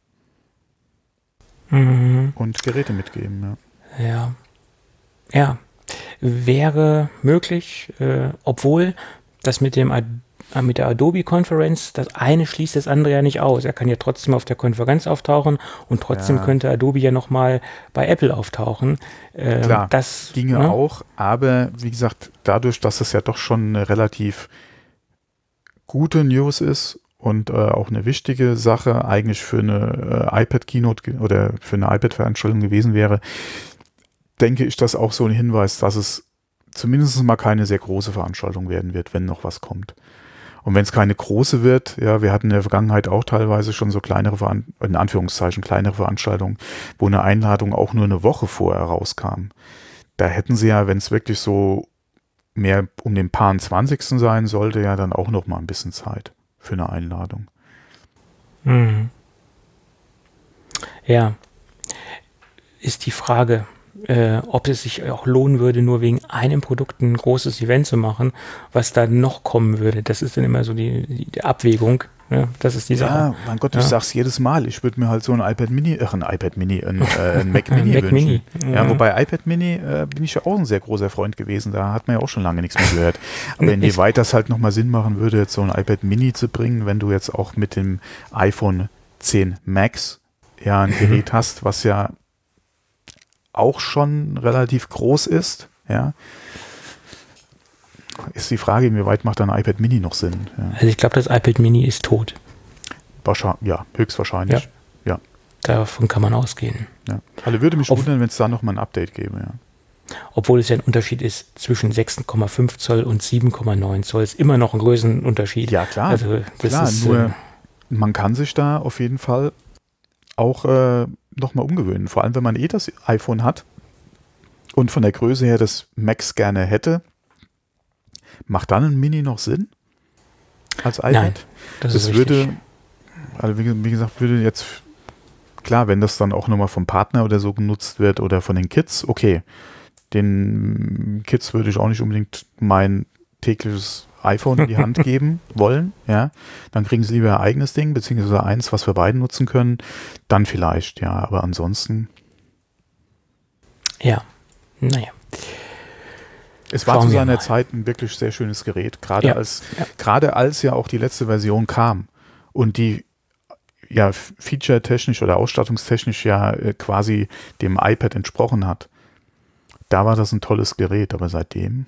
Speaker 2: und Geräte mitgeben.
Speaker 3: Ja. Wäre möglich, obwohl das mit der Adobe Conference, das eine schließt das andere ja nicht aus. Er kann ja trotzdem auf der Konferenz auftauchen und trotzdem könnte Adobe ja nochmal bei Apple auftauchen.
Speaker 2: Klar,
Speaker 3: das
Speaker 2: ginge auch, aber wie gesagt, dadurch, dass es ja doch schon eine relativ gute News ist und auch eine wichtige Sache eigentlich für eine iPad-Keynote oder für eine iPad-Veranstaltung gewesen wäre, denke ich, das auch so ein Hinweis, dass es zumindest mal keine sehr große Veranstaltung werden wird, wenn noch was kommt. Und wenn es keine große wird, ja, wir hatten in der Vergangenheit auch teilweise schon so kleinere, in Anführungszeichen kleinere Veranstaltungen, wo eine Einladung auch nur eine Woche vorher rauskam. Da hätten sie ja, wenn es wirklich so mehr um den paar 20. sein sollte, ja dann auch noch mal ein bisschen Zeit für eine Einladung.
Speaker 3: Ja, ist die Frage, ob es sich auch lohnen würde, nur wegen einem Produkt ein großes Event zu machen, was da noch kommen würde. Das ist dann immer so die Abwägung. Ja, das ist die Sache.
Speaker 2: Ja, mein Gott, ich sag's jedes Mal. Ich würde mir halt so ein Mac Mini wünschen.
Speaker 3: Mini.
Speaker 2: Ja, wobei iPad Mini bin ich ja auch ein sehr großer Freund gewesen. Da hat man ja auch schon lange nichts mehr gehört. Aber inwieweit das halt nochmal Sinn machen würde, jetzt so ein iPad Mini zu bringen, wenn du jetzt auch mit dem iPhone 10 Max ja ein Gerät hast, was ja auch schon relativ groß ist, ja, ist die Frage, inwieweit macht ein iPad Mini noch Sinn? Ja.
Speaker 3: Also ich glaube, das iPad Mini ist tot.
Speaker 2: Wahrscheinlich, ja, höchstwahrscheinlich. Ja.
Speaker 3: Davon kann man ausgehen.
Speaker 2: Ja. Also würde mich wundern, wenn es da nochmal ein Update gäbe, ja.
Speaker 3: Obwohl es ja ein Unterschied ist zwischen 6,5 Zoll und 7,9 Zoll. Ist immer noch ein Größenunterschied.
Speaker 2: Ja, klar.
Speaker 3: Also das ist,
Speaker 2: nur man kann sich da auf jeden Fall auch nochmal umgewöhnen. Vor allem, wenn man das iPhone hat und von der Größe her das Max gerne hätte, macht dann ein Mini noch Sinn als iPad?
Speaker 3: Nein, das
Speaker 2: würde, also wie gesagt, würde jetzt, klar, wenn das dann auch nochmal vom Partner oder so genutzt wird oder von den Kids, okay. Den Kids würde ich auch nicht unbedingt mein tägliches iPhone in die Hand geben wollen, ja, dann kriegen sie lieber ein eigenes Ding, beziehungsweise eins, was wir beide nutzen können, dann vielleicht, ja, aber ansonsten.
Speaker 3: Ja, naja.
Speaker 2: Es war zu seiner Zeit ein wirklich sehr schönes Gerät, gerade als ja auch die letzte Version kam und die ja feature-technisch oder ausstattungstechnisch ja quasi dem iPad entsprochen hat. Da war das ein tolles Gerät, aber seitdem.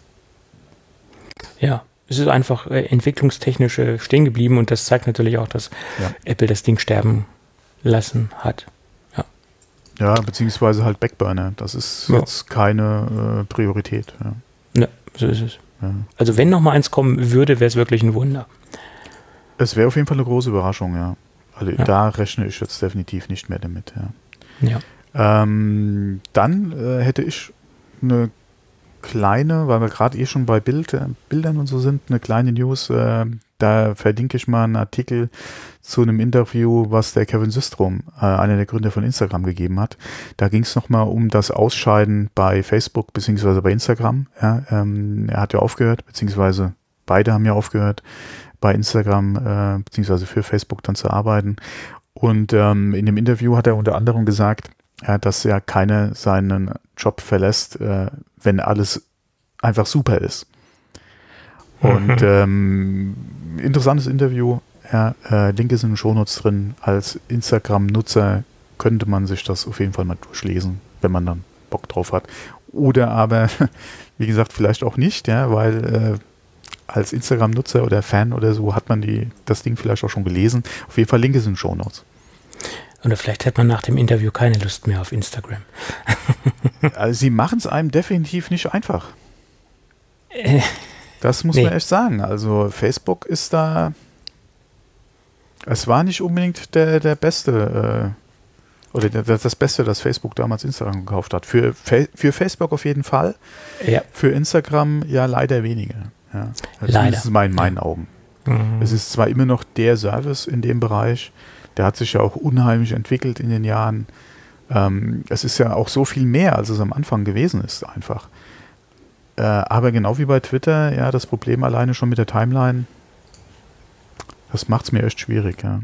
Speaker 3: Ja, es ist einfach entwicklungstechnisch stehen geblieben und das zeigt natürlich auch, dass Apple das Ding sterben lassen hat.
Speaker 2: Ja, beziehungsweise halt Backburner. Das ist jetzt keine Priorität.
Speaker 3: Ja, so ist es. Ja. Also wenn noch mal eins kommen würde, wäre es wirklich ein Wunder.
Speaker 2: Es wäre auf jeden Fall eine große Überraschung, ja. Also da rechne ich jetzt definitiv nicht mehr damit,
Speaker 3: ja.
Speaker 2: Dann hätte ich eine kleine, weil wir gerade schon bei Bildern und so sind, eine kleine News, da verlinke ich mal einen Artikel zu einem Interview, was der Kevin Systrom, einer der Gründer von Instagram, gegeben hat. Da ging es nochmal um das Ausscheiden bei Facebook bzw. bei Instagram. Ja, er hat ja aufgehört, beziehungsweise beide haben ja aufgehört, bei Instagram bzw. für Facebook dann zu arbeiten. Und in dem Interview hat er unter anderem gesagt, dass ja keiner seinen Job verlässt, wenn alles einfach super ist. Und interessantes Interview. Link ist in den Shownotes drin. Als Instagram-Nutzer könnte man sich das auf jeden Fall mal durchlesen, wenn man dann Bock drauf hat. Oder aber, wie gesagt, vielleicht auch nicht, ja, weil als Instagram-Nutzer oder Fan oder so hat man das Ding vielleicht auch schon gelesen. Auf jeden Fall Link ist in den Shownotes.
Speaker 3: Oder vielleicht hat man nach dem Interview keine Lust mehr auf Instagram.
Speaker 2: Also sie machen es einem definitiv nicht einfach. Das muss man echt sagen. Also Facebook ist da, es war nicht unbedingt der beste, oder das Beste, das Facebook damals Instagram gekauft hat. Für Facebook auf jeden Fall.
Speaker 3: Ja.
Speaker 2: Für Instagram ja leider weniger. Ja.
Speaker 3: Leider.
Speaker 2: Das ist in meinen Augen. Mhm. Es ist zwar immer noch der Service in dem Bereich, der hat sich ja auch unheimlich entwickelt in den Jahren. Es ist ja auch so viel mehr, als es am Anfang gewesen ist einfach. Aber genau wie bei Twitter, ja, das Problem alleine schon mit der Timeline, das macht es mir echt schwierig, ja.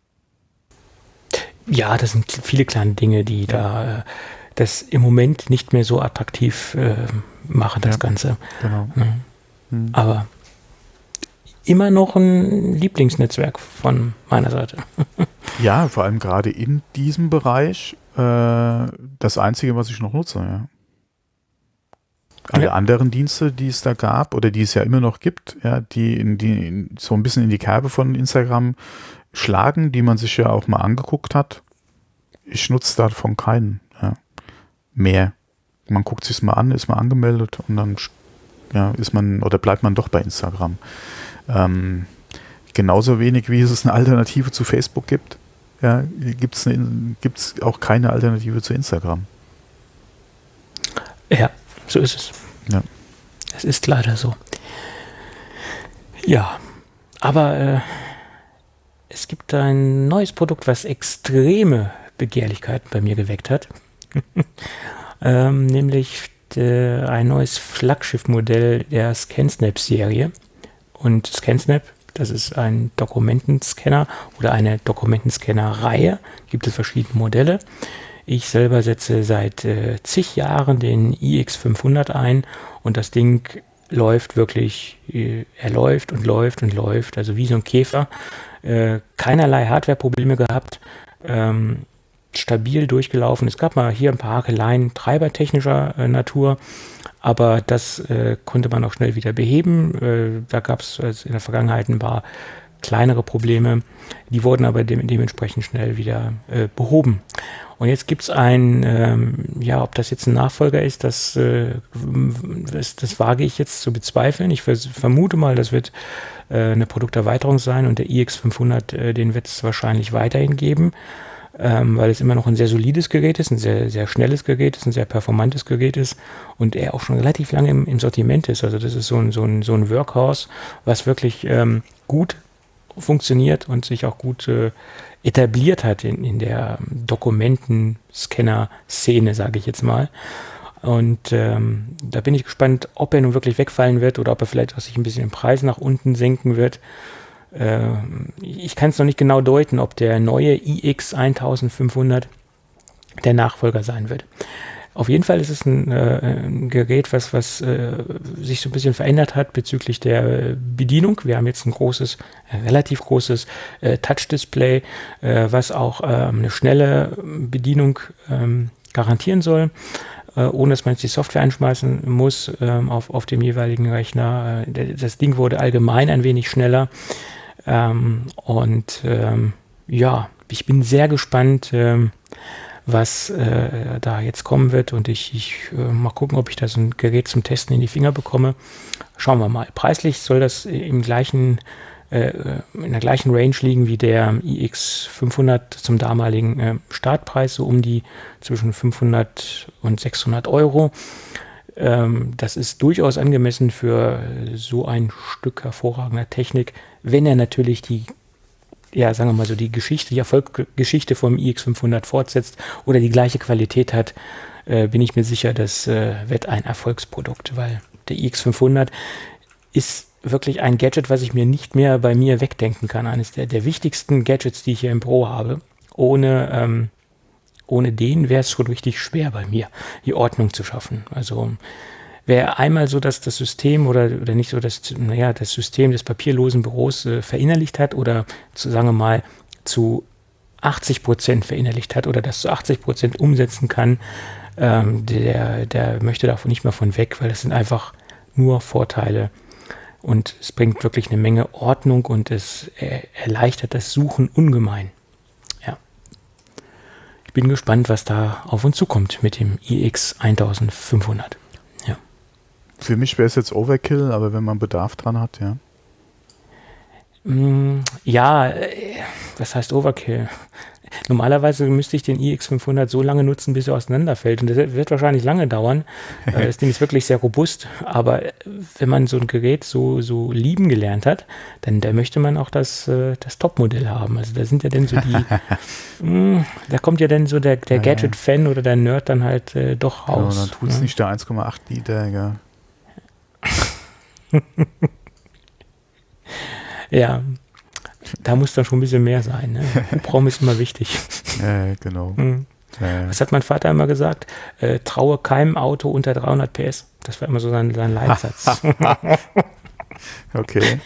Speaker 3: Ja, das sind viele kleine Dinge, die da das im Moment nicht mehr so attraktiv machen, das Ganze.
Speaker 2: Genau.
Speaker 3: Ja. Aber immer noch ein Lieblingsnetzwerk von meiner Seite.
Speaker 2: Ja, vor allem gerade in diesem Bereich das Einzige, was ich noch nutze, ja. Alle anderen Dienste, die es da gab oder die es ja immer noch gibt, ja, die so ein bisschen in die Kerbe von Instagram schlagen, die man sich ja auch mal angeguckt hat. Ich nutze davon keinen mehr. Man guckt sich es mal an, ist mal angemeldet und dann ist man oder bleibt man doch bei Instagram. Genauso wenig wie es eine Alternative zu Facebook gibt, gibt es auch keine Alternative zu Instagram.
Speaker 3: Ja, so ist es.
Speaker 2: Ja.
Speaker 3: Es ist leider so. Ja, aber es gibt ein neues Produkt, was extreme Begehrlichkeiten bei mir geweckt hat. Nämlich ein neues Flaggschiffmodell der ScanSnap-Serie. Und ScanSnap, das ist ein Dokumentenscanner oder eine Dokumentenscanner-Reihe. Gibt es verschiedene Modelle. Ich selber setze seit zig Jahren den iX500 ein und das Ding läuft wirklich, er läuft und läuft und läuft, also wie so ein Käfer. Keinerlei Hardware-Probleme gehabt, stabil durchgelaufen. Es gab mal hier ein paar Hakeleien treibertechnischer Natur, aber das konnte man auch schnell wieder beheben. Da gab es in der Vergangenheit ein paar kleinere Probleme, die wurden aber dementsprechend schnell wieder behoben. Und jetzt gibt es ob das jetzt ein Nachfolger ist, das wage ich jetzt zu bezweifeln. Ich vermute mal, das wird eine Produkterweiterung sein und der iX500, den wird es wahrscheinlich weiterhin geben, weil es immer noch ein sehr solides Gerät ist, ein sehr, sehr schnelles Gerät ist, ein sehr performantes Gerät ist und er auch schon relativ lange im Sortiment ist. Also das ist so ein Workhorse, was wirklich gut funktioniert und sich auch gut etabliert hat in der Dokumentenscanner-Szene, sage ich jetzt mal. Und da bin ich gespannt, ob er nun wirklich wegfallen wird oder ob er vielleicht auch sich ein bisschen im Preis nach unten senken wird. Ich kann es noch nicht genau deuten, ob der neue iX1500 der Nachfolger sein wird. Auf jeden Fall ist es ein Gerät, was sich so ein bisschen verändert hat bezüglich der Bedienung. Wir haben jetzt ein relativ großes Touch-Display, was auch eine schnelle Bedienung garantieren soll, ohne dass man jetzt die Software einschmeißen muss auf dem jeweiligen Rechner. Das Ding wurde allgemein ein wenig schneller. Ich bin sehr gespannt, was da jetzt kommen wird und ich mal gucken, ob ich da so ein Gerät zum Testen in die Finger bekomme. Schauen wir mal. Preislich soll das in der gleichen Range liegen wie der iX500 zum damaligen Startpreis, so um die zwischen 500 und 600 Euro. Das ist durchaus angemessen für so ein Stück hervorragender Technik, wenn er natürlich die Erfolgsgeschichte vom iX500 fortsetzt oder die gleiche Qualität hat, bin ich mir sicher, das wird ein Erfolgsprodukt, weil der iX500 ist wirklich ein Gadget, was ich mir nicht mehr bei mir wegdenken kann. Eines der wichtigsten Gadgets, die ich hier im Büro habe. Ohne den wäre es schon richtig schwer bei mir, die Ordnung zu schaffen. Also wer einmal so das System oder nicht so das System des papierlosen Büros verinnerlicht hat oder sagen wir mal zu 80% verinnerlicht hat oder das zu 80% umsetzen kann, der möchte davon nicht mehr von weg, weil das sind einfach nur Vorteile. und es bringt wirklich eine Menge Ordnung und es erleichtert das Suchen ungemein. Ja. Ich bin gespannt, was da auf uns zukommt mit dem iX 1500. Ja.
Speaker 2: Für mich wäre es jetzt Overkill, aber wenn man Bedarf dran hat, ja.
Speaker 3: Ja, was heißt Overkill? Normalerweise müsste ich den iX500 so lange nutzen, bis er auseinanderfällt. Und das wird wahrscheinlich lange dauern. Das Ding ist wirklich sehr robust. Aber wenn man so ein Gerät so lieben gelernt hat, dann da möchte man auch das Topmodell haben. Also da sind ja dann so die, da kommt ja dann so der Gadget-Fan oder der Nerd dann halt doch raus.
Speaker 2: Ja, dann tut es nicht der 1,8 Liter, ja.
Speaker 3: Ja, da muss dann schon ein bisschen mehr sein. Ne? Hubraum ist immer wichtig.
Speaker 2: Ja, genau.
Speaker 3: Was hat mein Vater immer gesagt? Traue keinem Auto unter 300 PS. Das war immer so sein Leitsatz.
Speaker 2: Okay.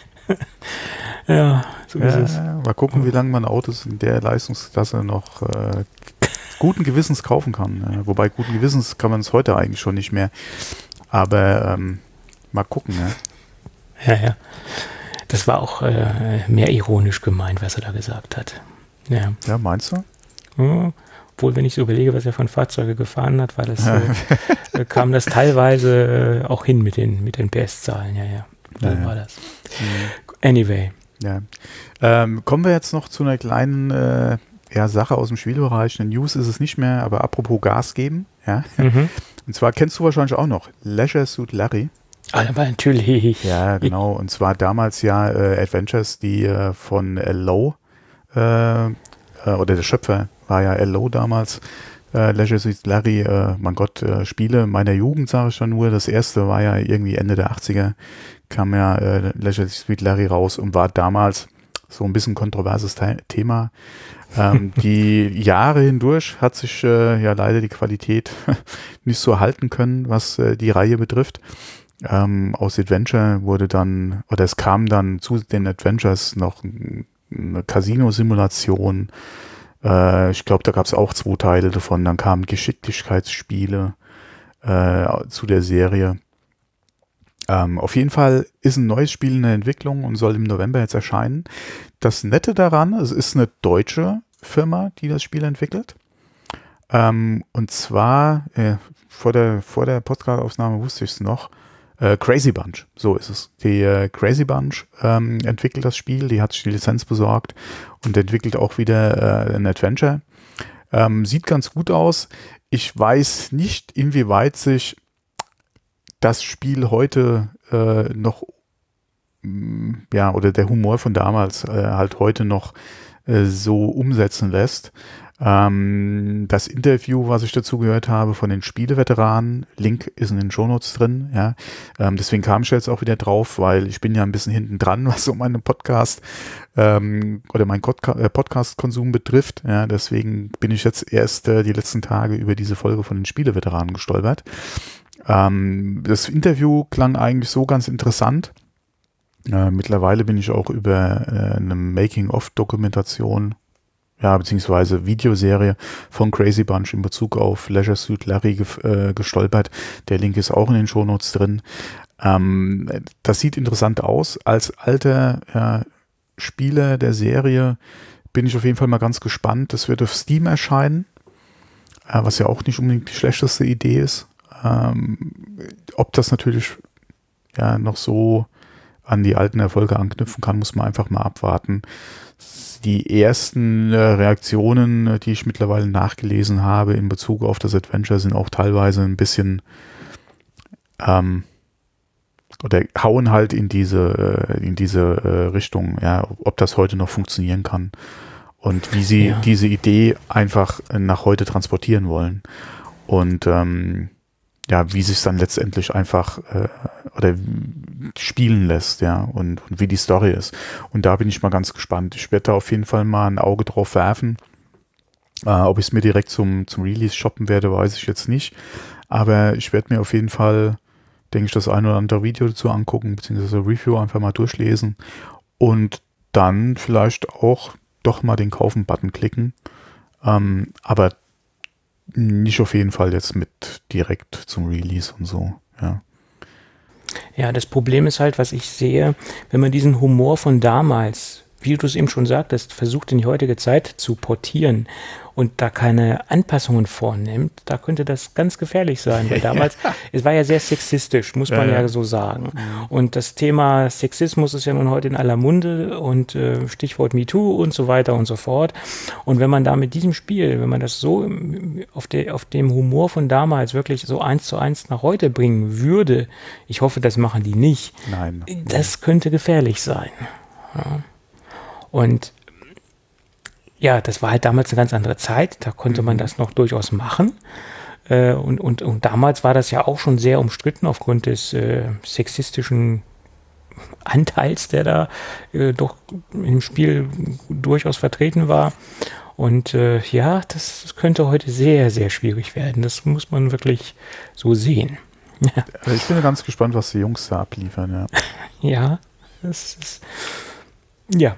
Speaker 3: Ja, so ist es.
Speaker 2: Mal gucken, wie lange man Autos in der Leistungsklasse noch guten Gewissens kaufen kann. Wobei guten Gewissens kann man es heute eigentlich schon nicht mehr. Aber mal gucken.
Speaker 3: Ja. Das war auch mehr ironisch gemeint, was er da gesagt hat.
Speaker 2: Ja, meinst du?
Speaker 3: Ja, obwohl, wenn ich so überlege, was er von Fahrzeuge gefahren hat, war das, kam das teilweise auch hin mit den PS-Zahlen. Ja. So war das. Anyway.
Speaker 2: Ja. Kommen wir jetzt noch zu einer kleinen Sache aus dem Spielbereich. Eine News ist es nicht mehr, aber apropos Gas geben. Ja. Und zwar kennst du wahrscheinlich auch noch Leisure Suit Larry.
Speaker 3: Aber natürlich.
Speaker 2: Ja, genau. Und zwar damals Adventures, die von L.O. Oder der Schöpfer war ja L.O. damals. Leisure Suit Larry, mein Gott, Spiele meiner Jugend, sage ich schon nur. Das erste war ja irgendwie Ende der 80er, kam ja Leisure Suit Larry raus und war damals so ein bisschen kontroverses Thema. Die Jahre hindurch hat sich leider die Qualität nicht so halten können, was die Reihe betrifft. Aus Adventure wurde dann, oder es kam dann zu den Adventures noch eine Casino-Simulation. Ich glaube, da gab es auch 2 Teile davon. Dann kamen Geschicklichkeitsspiele zu der Serie. Auf jeden Fall ist ein neues Spiel in der Entwicklung und soll im November jetzt erscheinen. Das Nette daran, es ist eine deutsche Firma, die das Spiel entwickelt. Und zwar, vor der Podcast-Aufnahme wusste ich es noch, Crazy Bunch, so ist es. Die Crazy Bunch entwickelt das Spiel, die hat sich die Lizenz besorgt und entwickelt auch wieder ein Adventure. Sieht ganz gut aus. Ich weiß nicht, inwieweit sich das Spiel heute noch, oder der Humor von damals halt heute noch so umsetzen lässt. Das Interview, was ich dazu gehört habe von den Spieleveteranen, Link ist in den Shownotes drin, ja. Deswegen kam ich jetzt auch wieder drauf, weil ich bin ja ein bisschen hinten dran, was so meinen Podcast oder mein Podcast-Konsum betrifft. Ja, deswegen bin ich jetzt erst die letzten Tage über diese Folge von den Spieleveteranen gestolpert. Das Interview klang eigentlich so ganz interessant. Mittlerweile bin ich auch über eine Making-of-Dokumentation beziehungsweise Videoserie von Crazy Bunch in Bezug auf Leisure Suit Larry gestolpert. Der Link ist auch in den Shownotes drin. Das sieht interessant aus. Als alter Spieler der Serie bin ich auf jeden Fall mal ganz gespannt. Das wird auf Steam erscheinen, was ja auch nicht unbedingt die schlechteste Idee ist. Ob das natürlich noch so an die alten Erfolge anknüpfen kann, muss man einfach mal abwarten. Die ersten Reaktionen, die ich mittlerweile nachgelesen habe in Bezug auf das Adventure, sind auch teilweise ein bisschen oder hauen halt in diese Richtung, ob das heute noch funktionieren kann und wie sie diese Idee einfach nach heute transportieren wollen und wie sich es dann letztendlich einfach oder spielen lässt, und wie die Story ist. Und da bin ich mal ganz gespannt. Ich werde da auf jeden Fall mal ein Auge drauf werfen. Ob ich es mir direkt zum Release shoppen werde, weiß ich jetzt nicht. Aber ich werde mir auf jeden Fall, denke ich, das ein oder andere Video dazu angucken, beziehungsweise Review einfach mal durchlesen und dann vielleicht auch doch mal den Kaufen-Button klicken. Aber nicht auf jeden Fall jetzt mit direkt zum Release und so, ja.
Speaker 3: Ja, das Problem ist halt, was ich sehe, wenn man diesen Humor von damals, wie du es eben schon sagtest, versucht in die heutige Zeit zu portieren und da keine Anpassungen vornimmt, da könnte das ganz gefährlich sein, weil damals, es war ja sehr sexistisch, muss man ja so sagen. Und das Thema Sexismus ist ja nun heute in aller Munde und Stichwort MeToo und so weiter und so fort. Und wenn man da mit diesem Spiel, wenn man das so auf dem Humor von damals wirklich so 1:1 nach heute bringen würde, ich hoffe, das machen die nicht.
Speaker 2: Nein.
Speaker 3: Das könnte gefährlich sein. Ja. Und ja, das war halt damals eine ganz andere Zeit, da konnte man das noch durchaus machen. Und damals war das ja auch schon sehr umstritten aufgrund des sexistischen Anteils, der da doch im Spiel durchaus vertreten war. Und ja, das könnte heute sehr, sehr schwierig werden. Das muss man wirklich so sehen. Ja.
Speaker 2: Also ich bin ganz gespannt, was die Jungs da abliefern. Ja,
Speaker 3: ja, das ist... Ja.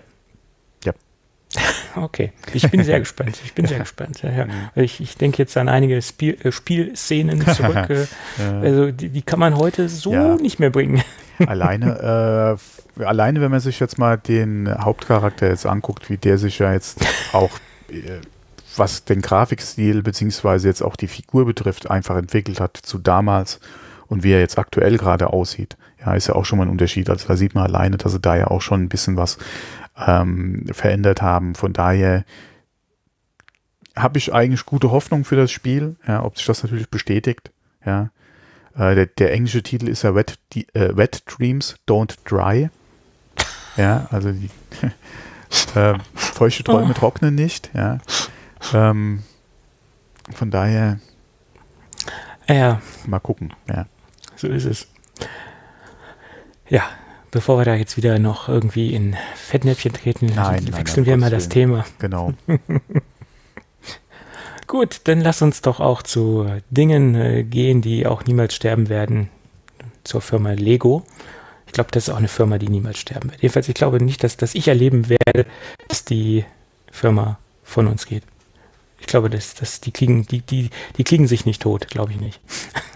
Speaker 3: Okay, ich bin sehr gespannt. Ja. Ich denke jetzt an einige Spielszenen zurück. Also die kann man heute so nicht mehr bringen.
Speaker 2: Alleine, wenn man sich jetzt mal den Hauptcharakter jetzt anguckt, wie der sich ja jetzt auch, was den Grafikstil beziehungsweise jetzt auch die Figur betrifft, einfach entwickelt hat zu damals und wie er jetzt aktuell gerade aussieht. Ja, ist ja auch schon mal ein Unterschied. Also da sieht man alleine, dass sie da ja auch schon ein bisschen was verändert haben. Von daher habe ich eigentlich gute Hoffnung für das Spiel, ja, ob sich das natürlich bestätigt. Ja. Der englische Titel ist ja Wet Dreams Don't Dry. Ja, also die feuchte Träume trocknen nicht. Ja. Von daher mal gucken. Ja.
Speaker 3: So ist es. Ja. Bevor wir da jetzt wieder noch irgendwie in Fettnäpfchen treten, wechseln wir mal das Thema.
Speaker 2: Genau.
Speaker 3: Gut, dann lass uns doch auch zu Dingen gehen, die auch niemals sterben werden. Zur Firma Lego. Ich glaube, das ist auch eine Firma, die niemals sterben wird. Jedenfalls, ich glaube nicht, dass ich erleben werde, dass die Firma von uns geht. Ich glaube, dass die kriegen sich nicht tot, glaube ich nicht.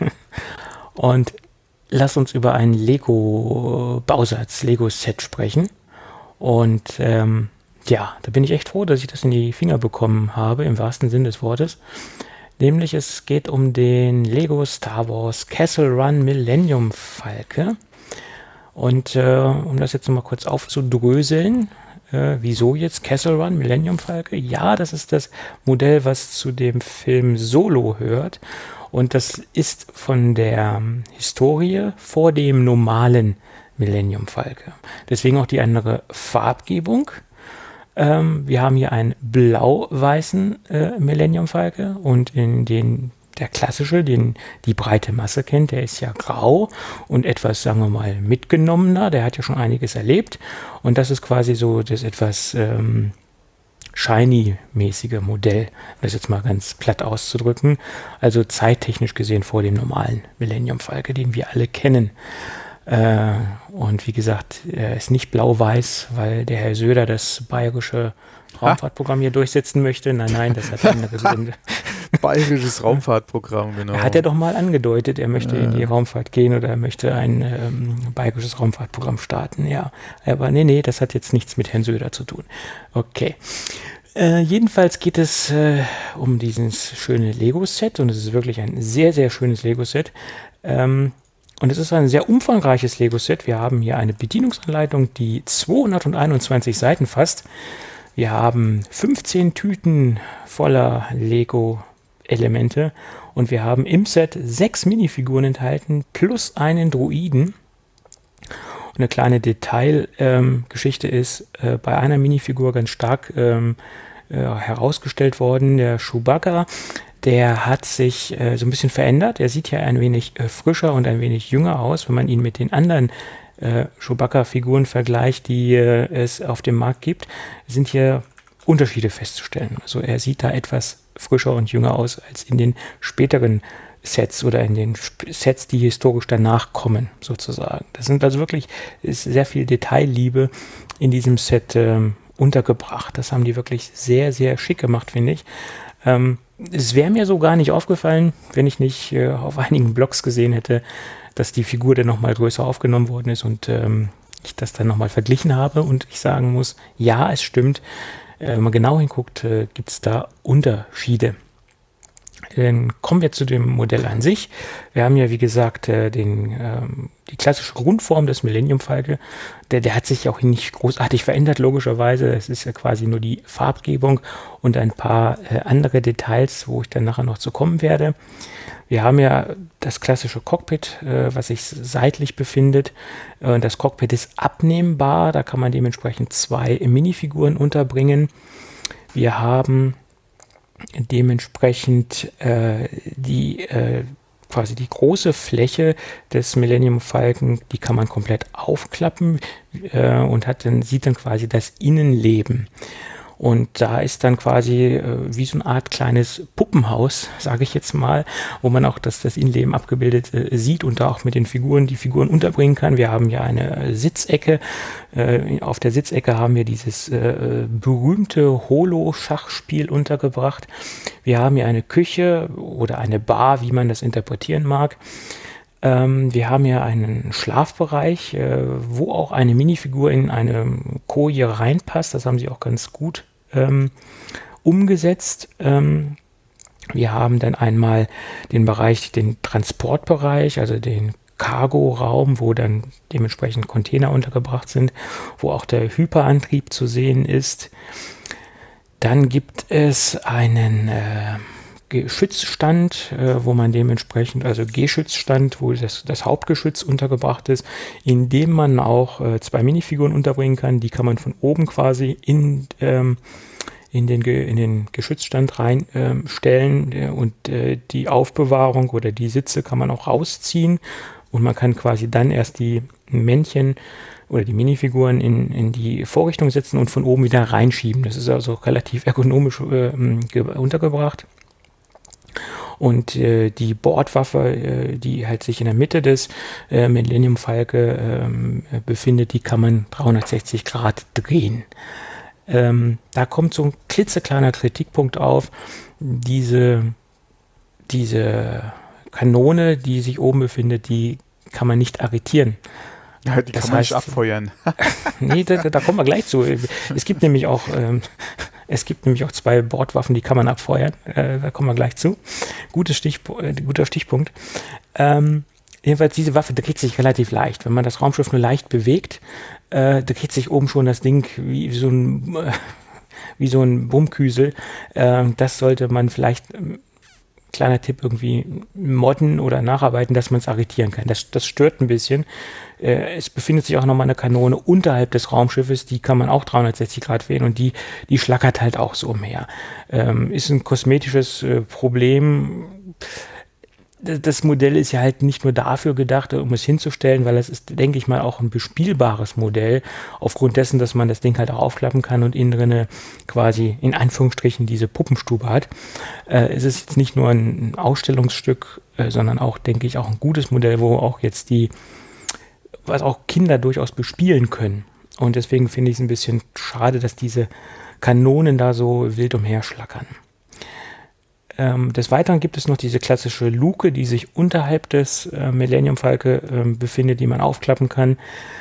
Speaker 3: Und lass uns über einen Lego-Bausatz, Lego-Set sprechen. Und ja, da bin ich echt froh, dass ich das in die Finger bekommen habe, im wahrsten Sinn des Wortes. Nämlich es geht um den Lego Star Wars Castle Run Millennium Falke. Und um das jetzt nochmal kurz aufzudröseln, wieso jetzt Castle Run Millennium Falke? Ja, das ist das Modell, was zu dem Film Solo hört. Und das ist von der Historie vor dem normalen Millennium Falke. Deswegen auch die andere Farbgebung. Wir haben hier einen blau-weißen Millennium Falke und in den der klassische, den die breite Masse kennt, der ist ja grau und etwas, sagen wir mal, mitgenommener. Der hat ja schon einiges erlebt. Und das ist quasi so das etwas shiny-mäßige Modell, um das jetzt mal ganz platt auszudrücken. Also zeittechnisch gesehen vor dem normalen Millennium Falke, den wir alle kennen. Und wie gesagt, er ist nicht blau-weiß, weil der Herr Söder das bayerische Raumfahrtprogramm hier durchsetzen möchte. Nein, das hat andere Gründe.
Speaker 2: Bayerisches Raumfahrtprogramm, genau.
Speaker 3: Er hat ja doch mal angedeutet, er möchte in die Raumfahrt gehen oder er möchte ein bayerisches Raumfahrtprogramm starten. Ja, aber nee, das hat jetzt nichts mit Herrn Söder zu tun. Okay. Jedenfalls geht es um dieses schöne Lego-Set und es ist wirklich ein sehr, sehr schönes Lego-Set. Und es ist ein sehr umfangreiches Lego-Set. Wir haben hier eine Bedienungsanleitung, die 221 Seiten fasst. Wir haben 15 Tüten voller Lego-Elemente und wir haben im Set 6 Minifiguren enthalten plus einen Droiden. Und eine kleine Detailgeschichte ist bei einer Minifigur ganz stark herausgestellt worden, der Chewbacca. Der hat sich so ein bisschen verändert. Er sieht ja ein wenig frischer und ein wenig jünger aus, wenn man ihn mit den anderen Chewbacca-Figuren vergleicht, die es auf dem Markt gibt, sind hier Unterschiede festzustellen. Also er sieht da etwas frischer und jünger aus als in den späteren Sets oder in den Sets, die historisch danach kommen, sozusagen. Das sind also wirklich ist sehr viel Detailliebe in diesem Set untergebracht. Das haben die wirklich sehr, sehr schick gemacht, finde ich. Es wäre mir so gar nicht aufgefallen, wenn ich nicht auf einigen Blogs gesehen hätte, dass die Figur dann nochmal größer aufgenommen worden ist und ich das dann nochmal verglichen habe und ich sagen muss, ja, es stimmt, wenn man genau hinguckt, gibt es da Unterschiede. Dann kommen wir zu dem Modell an sich. Wir haben ja, wie gesagt, die klassische Grundform des Millennium Falke. Der hat sich auch nicht großartig verändert, logischerweise. Es ist ja quasi nur die Farbgebung und ein paar andere Details, wo ich dann nachher noch zu kommen werde. Wir haben ja das klassische Cockpit, was sich seitlich befindet. Das Cockpit ist abnehmbar. Da kann man dementsprechend 2 Minifiguren unterbringen. Wir haben dementsprechend quasi die große Fläche des Millennium Falcon, die kann man komplett aufklappen und sieht dann quasi das Innenleben. Und da ist dann quasi wie so eine Art kleines Puppenhaus, sage ich jetzt mal, wo man auch das Innenleben abgebildet sieht und da auch mit den Figuren die Figuren unterbringen kann. Wir haben ja eine Sitzecke. Auf der Sitzecke haben wir dieses berühmte Holo-Schachspiel untergebracht. Wir haben hier eine Küche oder eine Bar, wie man das interpretieren mag. Wir haben hier einen Schlafbereich, wo auch eine Minifigur in eine Koje reinpasst. Das haben sie auch ganz gut umgesetzt. Wir haben dann einmal den Transportbereich, also den Cargo-Raum, wo dann dementsprechend Container untergebracht sind, wo auch der Hyperantrieb zu sehen ist. Dann gibt es einen Geschützstand, wo man dementsprechend, also Geschützstand, wo das Hauptgeschütz untergebracht ist, in dem man auch 2 Minifiguren unterbringen kann. Die kann man von oben quasi in den Geschützstand reinstellen und die Aufbewahrung oder die Sitze kann man auch rausziehen und man kann quasi dann erst die Männchen oder die Minifiguren in die Vorrichtung setzen und von oben wieder reinschieben. Das ist also relativ ergonomisch untergebracht. Und die Bordwaffe, die halt sich in der Mitte des Millennium Falke befindet, die kann man 360 Grad drehen. Da kommt so ein klitzekleiner Kritikpunkt auf. Diese Kanone, die sich oben befindet, die kann man nicht arretieren.
Speaker 2: Ja, die kann man nicht abfeuern.
Speaker 3: Nee, da kommen wir gleich zu. Es gibt nämlich auch 2 Bordwaffen, die kann man abfeuern. Da kommen wir gleich zu. Guter Stichpunkt. Jedenfalls, diese Waffe dreht sich relativ leicht. Wenn man das Raumschiff nur leicht bewegt, dreht sich oben schon das Ding wie so ein Bummküsel. Das sollte man vielleicht, kleiner Tipp, irgendwie modden oder nacharbeiten, dass man es arretieren kann. Das stört ein bisschen. Es befindet sich auch nochmal eine Kanone unterhalb des Raumschiffes, die kann man auch 360 Grad wählen und die schlackert halt auch so umher. Ist ein kosmetisches Problem. Das Modell ist ja halt nicht nur dafür gedacht, um es hinzustellen, weil es ist, denke ich mal, auch ein bespielbares Modell, aufgrund dessen, dass man das Ding halt auch aufklappen kann und innen drinne quasi in Anführungsstrichen diese Puppenstube hat. Es ist jetzt nicht nur ein Ausstellungsstück, sondern auch, denke ich, auch ein gutes Modell, wo auch jetzt was auch Kinder durchaus bespielen können. Und deswegen finde ich es ein bisschen schade, dass diese Kanonen da so wild umherschlackern. Des Weiteren gibt es noch diese klassische Luke, die sich unterhalb des Millennium Falke befindet, die man aufklappen kann.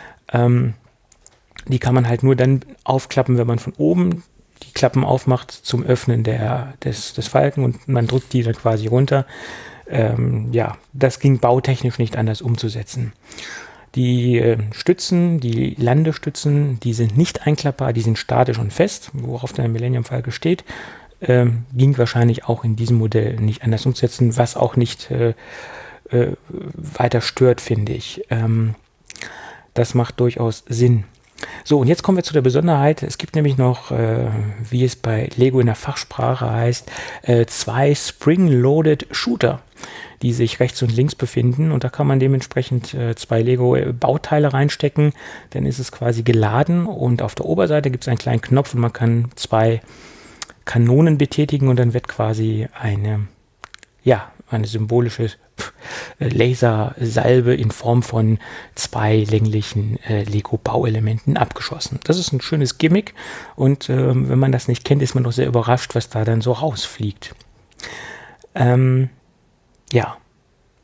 Speaker 3: Die kann man halt nur dann aufklappen, wenn man von oben die Klappen aufmacht zum Öffnen des Falken und man drückt die dann quasi runter. Das ging bautechnisch nicht anders umzusetzen. Die Stützen, die Landestützen, die sind nicht einklappbar, die sind statisch und fest, worauf der Millennium Falke steht. Ging wahrscheinlich auch in diesem Modell nicht anders umzusetzen, was auch nicht weiter stört, finde ich. Das macht durchaus Sinn. So, und jetzt kommen wir zu der Besonderheit. Es gibt nämlich noch, wie es bei Lego in der Fachsprache heißt, 2 Spring-Loaded Shooter, die sich rechts und links befinden. Und da kann man dementsprechend 2 Lego-Bauteile reinstecken. Dann ist es quasi geladen und auf der Oberseite gibt es einen kleinen Knopf und man kann 2 Kanonen betätigen und dann wird quasi eine symbolische Lasersalbe in Form von 2 länglichen Lego-Bauelementen abgeschossen. Das ist ein schönes Gimmick und wenn man das nicht kennt, ist man doch sehr überrascht, was da dann so rausfliegt.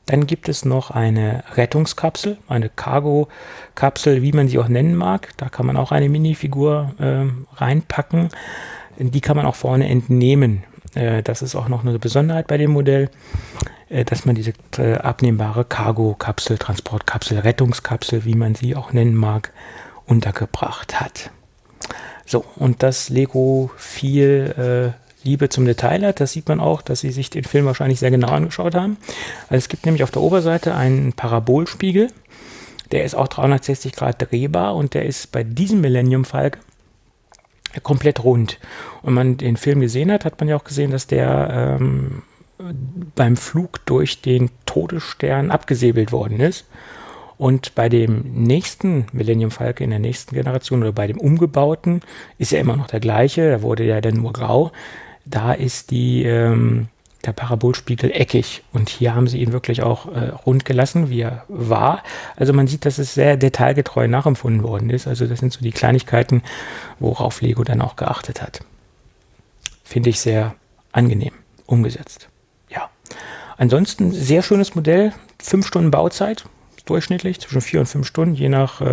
Speaker 3: Dann gibt es noch eine Rettungskapsel, eine Cargo-Kapsel, wie man sie auch nennen mag. Da kann man auch eine Minifigur reinpacken. Die kann man auch vorne entnehmen. Das ist auch noch eine Besonderheit bei dem Modell, dass man diese abnehmbare Cargo-Kapsel, Transportkapsel, Rettungskapsel, wie man sie auch nennen mag, untergebracht hat. So, und dass Lego viel Liebe zum Detail hat, das sieht man auch, dass sie sich den Film wahrscheinlich sehr genau angeschaut haben. Also es gibt nämlich auf der Oberseite einen Parabolspiegel, der ist auch 360 Grad drehbar und der ist bei diesem Millennium Falcon komplett rund. Und wenn man den Film gesehen hat, hat man ja auch gesehen, dass der beim Flug durch den Todesstern abgesäbelt worden ist. Und bei dem nächsten Millennium Falcon in der nächsten Generation oder bei dem umgebauten ist er immer noch der gleiche, da wurde ja dann nur grau. Da ist der Parabolspiegel eckig und hier haben sie ihn wirklich auch rund gelassen, wie er war. Also man sieht, dass es sehr detailgetreu nachempfunden worden ist. Also das sind so die Kleinigkeiten, worauf Lego dann auch geachtet hat. Finde ich sehr angenehm umgesetzt. Ja. Ansonsten sehr schönes Modell, 5 Stunden Bauzeit, durchschnittlich zwischen 4 und 5 Stunden, je nach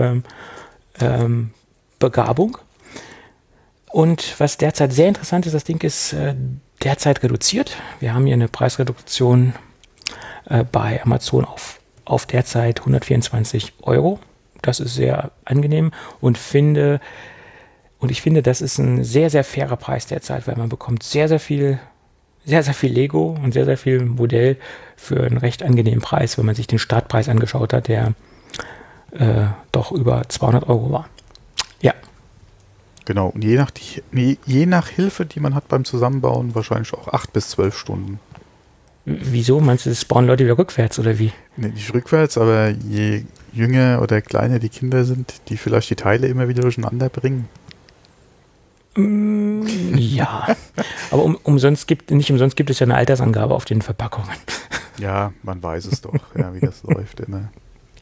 Speaker 3: Begabung. Und was derzeit sehr interessant ist, das Ding ist derzeit reduziert. Wir haben hier eine Preisreduktion bei Amazon auf derzeit 124 €. Das ist sehr angenehm und ich finde, das ist ein sehr, sehr fairer Preis derzeit, weil man bekommt sehr, sehr viel Lego und sehr, sehr viel Modell für einen recht angenehmen Preis, wenn man sich den Startpreis angeschaut hat, der doch über 200 € war. Ja.
Speaker 2: Genau, und je nach Hilfe, die man hat beim Zusammenbauen, wahrscheinlich auch 8 bis 12 Stunden.
Speaker 3: Wieso? Meinst du, das bauen Leute wieder rückwärts oder wie?
Speaker 2: Nee, nicht rückwärts, aber je jünger oder kleiner die Kinder sind, die vielleicht die Teile immer wieder durcheinander bringen.
Speaker 3: Ja, aber nicht umsonst gibt es ja eine Altersangabe auf den Verpackungen.
Speaker 2: Ja, man weiß es doch, ja, wie das läuft immer.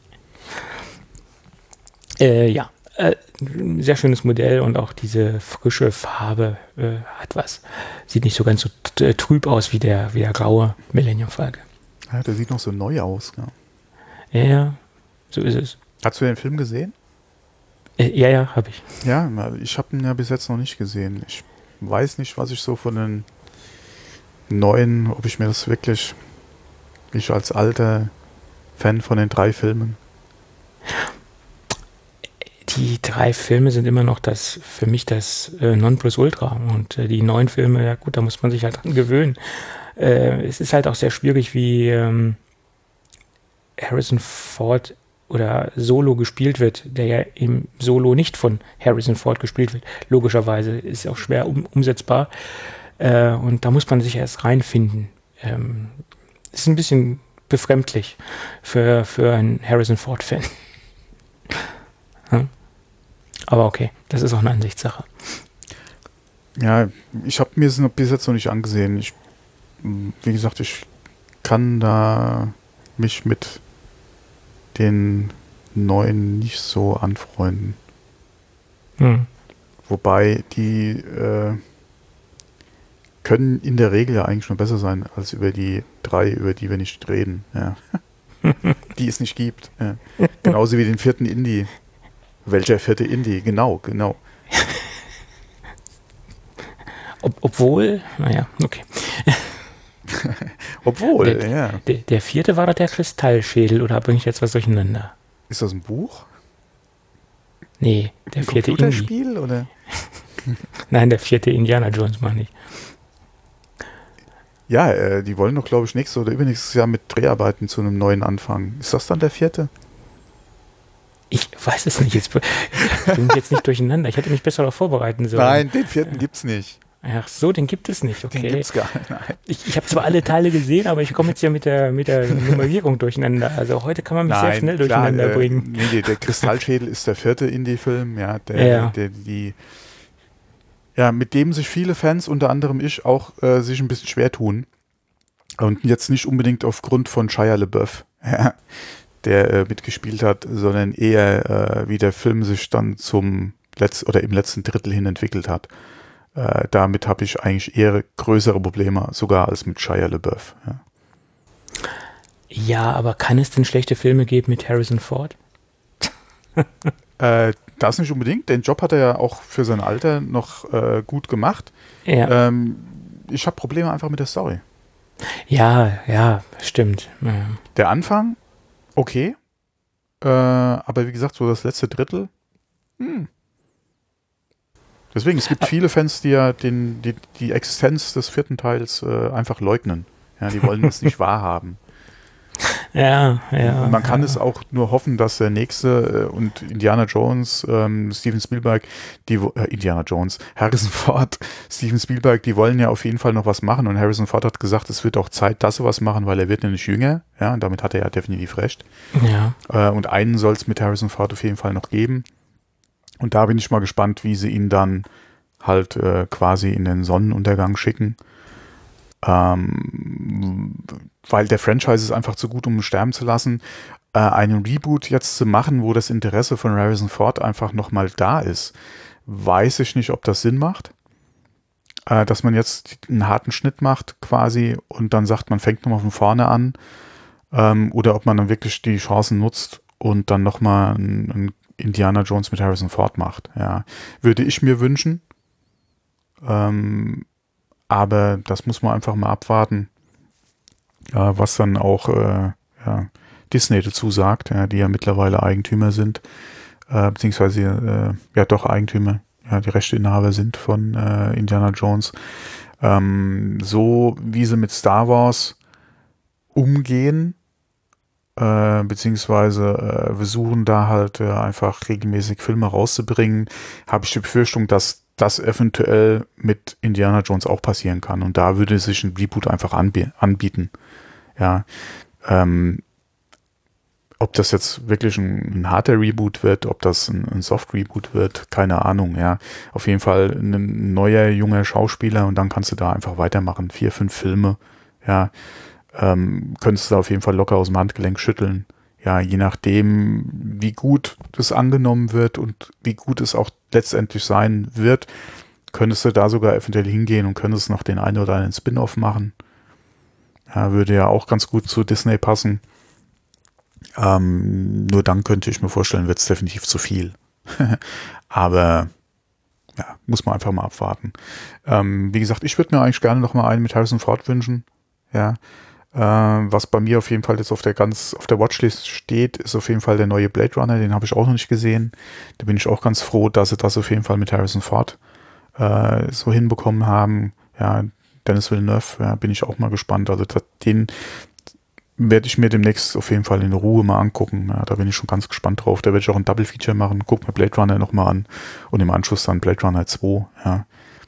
Speaker 3: Ja. Sehr schönes Modell und auch diese frische Farbe hat was. Sieht nicht so ganz so trüb aus wie der graue Millennium Falcon.
Speaker 2: Ja, der sieht noch so neu aus.
Speaker 3: Ja, ja, so ist es.
Speaker 2: Hast du den Film gesehen?
Speaker 3: Ja, habe ich.
Speaker 2: Ja, ich habe ihn ja bis jetzt noch nicht gesehen. Ich weiß nicht, was ich so von den neuen, ob ich mir das wirklich, ich als alter Fan von den 3 Filmen.
Speaker 3: Die 3 Filme sind immer noch für mich das Nonplusultra. Und die neuen Filme, ja gut, da muss man sich halt dran gewöhnen. Es ist halt auch sehr schwierig, wie Harrison Ford oder Solo gespielt wird, der ja im Solo nicht von Harrison Ford gespielt wird. Logischerweise ist auch schwer umsetzbar. Und da muss man sich erst reinfinden. Ist ein bisschen befremdlich für einen Harrison Ford-Fan. Hm? Aber okay, das ist auch eine Ansichtssache.
Speaker 2: Ja, ich habe mir es bis jetzt noch nicht angesehen. Wie gesagt, ich kann da mich mit den neuen nicht so anfreunden. Wobei die können in der Regel ja eigentlich nur besser sein als über die 3, über die wir nicht reden. Ja. Die es nicht gibt. Ja. Genauso wie den 4. Indie. Welcher 4. Indie? Genau.
Speaker 3: Obwohl, naja, okay.
Speaker 2: Obwohl, ja.
Speaker 3: Der 4. war doch der Kristallschädel, oder bringe ich jetzt was durcheinander?
Speaker 2: Ist das ein Buch?
Speaker 3: Nee, der 4. Indie.
Speaker 2: Computerspiel, oder?
Speaker 3: Nein, der 4. Indiana Jones, meine ich.
Speaker 2: Ja, die wollen doch, glaube ich, nächstes oder übernächstes Jahr mit Dreharbeiten zu einem neuen anfangen. Ist das dann der 4.?
Speaker 3: Ich weiß es nicht. Jetzt bring mich jetzt nicht durcheinander. Ich hätte mich besser darauf vorbereiten sollen.
Speaker 2: Nein, den 4. gibt's nicht.
Speaker 3: Ach so, den gibt es nicht. Okay.
Speaker 2: Den gibt's gar nicht. Nein.
Speaker 3: Ich habe zwar alle Teile gesehen, aber ich komme jetzt ja mit der Nummerierung durcheinander. Also heute kann man mich sehr schnell durcheinander bringen.
Speaker 2: Nee, der Kristallschädel ist der 4. Indie-Film, ja, mit dem sich viele Fans, unter anderem ich, auch sich ein bisschen schwer tun. Und jetzt nicht unbedingt aufgrund von Shia LaBeouf, der mitgespielt hat, sondern eher wie der Film sich dann im letzten Drittel hin entwickelt hat. Damit habe ich eigentlich eher größere Probleme, sogar als mit Shia LaBeouf. Ja.
Speaker 3: Ja, aber kann es denn schlechte Filme geben mit Harrison Ford?
Speaker 2: Das nicht unbedingt. Den Job hat er ja auch für sein Alter noch gut gemacht.
Speaker 3: Ja.
Speaker 2: Ich habe Probleme einfach mit der Story.
Speaker 3: Ja, stimmt. Ja.
Speaker 2: Der Anfang, okay. Aber wie gesagt, so das letzte Drittel, Deswegen, es gibt viele Fans, die ja die Existenz des 4. Teils einfach leugnen. Ja, die wollen es nicht wahrhaben.
Speaker 3: Ja.
Speaker 2: Und man kann es auch nur hoffen, dass der nächste und Indiana Jones, Steven Spielberg, Harrison Ford, Steven Spielberg, die wollen ja auf jeden Fall noch was machen. Und Harrison Ford hat gesagt, es wird auch Zeit, dass sie was machen, weil er wird nämlich jünger. Ja, und damit hat er ja definitiv recht.
Speaker 3: Ja.
Speaker 2: Und einen soll es mit Harrison Ford auf jeden Fall noch geben. Und da bin ich mal gespannt, wie sie ihn dann halt quasi in den Sonnenuntergang schicken. Weil der Franchise ist einfach zu gut, um sterben zu lassen. Einen Reboot jetzt zu machen, wo das Interesse von Harrison Ford einfach nochmal da ist, weiß ich nicht, ob das Sinn macht. Dass man jetzt einen harten Schnitt macht quasi und dann sagt, man fängt nochmal von vorne an. Oder ob man dann wirklich die Chancen nutzt und dann nochmal einen Indiana Jones mit Harrison Ford macht. Ja, würde ich mir wünschen. Aber das muss man einfach mal abwarten, was dann auch Disney dazu sagt, die ja mittlerweile Eigentümer sind, beziehungsweise doch Eigentümer, die Rechteinhaber sind von Indiana Jones. So wie sie mit Star Wars umgehen, beziehungsweise versuchen da halt einfach regelmäßig Filme rauszubringen, habe ich die Befürchtung, dass das eventuell mit Indiana Jones auch passieren kann. Und da würde sich ein Reboot einfach anbieten. Ja, ob das jetzt wirklich ein harter Reboot wird, ob das ein Soft-Reboot wird, keine Ahnung. Ja, auf jeden Fall ein neuer, junger Schauspieler und dann kannst du da einfach weitermachen. 4, 5 Filme, ja, könntest du da auf jeden Fall locker aus dem Handgelenk schütteln. Ja, je nachdem, wie gut das angenommen wird und wie gut es auch letztendlich sein wird, könntest du da sogar eventuell hingehen und könntest noch den einen oder anderen Spin-off machen. Ja, würde ja auch ganz gut zu Disney passen. Nur dann könnte ich mir vorstellen, wird es definitiv zu viel. Aber ja, muss man einfach mal abwarten. Wie gesagt, ich würde mir eigentlich gerne noch mal einen mit Harrison Ford wünschen. Ja. Was bei mir auf jeden Fall jetzt auf der Watchlist steht, ist auf jeden Fall der neue Blade Runner, den habe ich auch noch nicht gesehen. Da bin ich auch ganz froh, dass sie das auf jeden Fall mit Harrison Ford so hinbekommen haben. Ja, Denis Villeneuve, ja, bin ich auch mal gespannt. Also den werde ich mir demnächst auf jeden Fall in Ruhe mal angucken. Ja, da bin ich schon ganz gespannt drauf. Da werde ich auch ein Double Feature machen. Guck mir Blade Runner nochmal an und im Anschluss dann Blade Runner 2. Ja,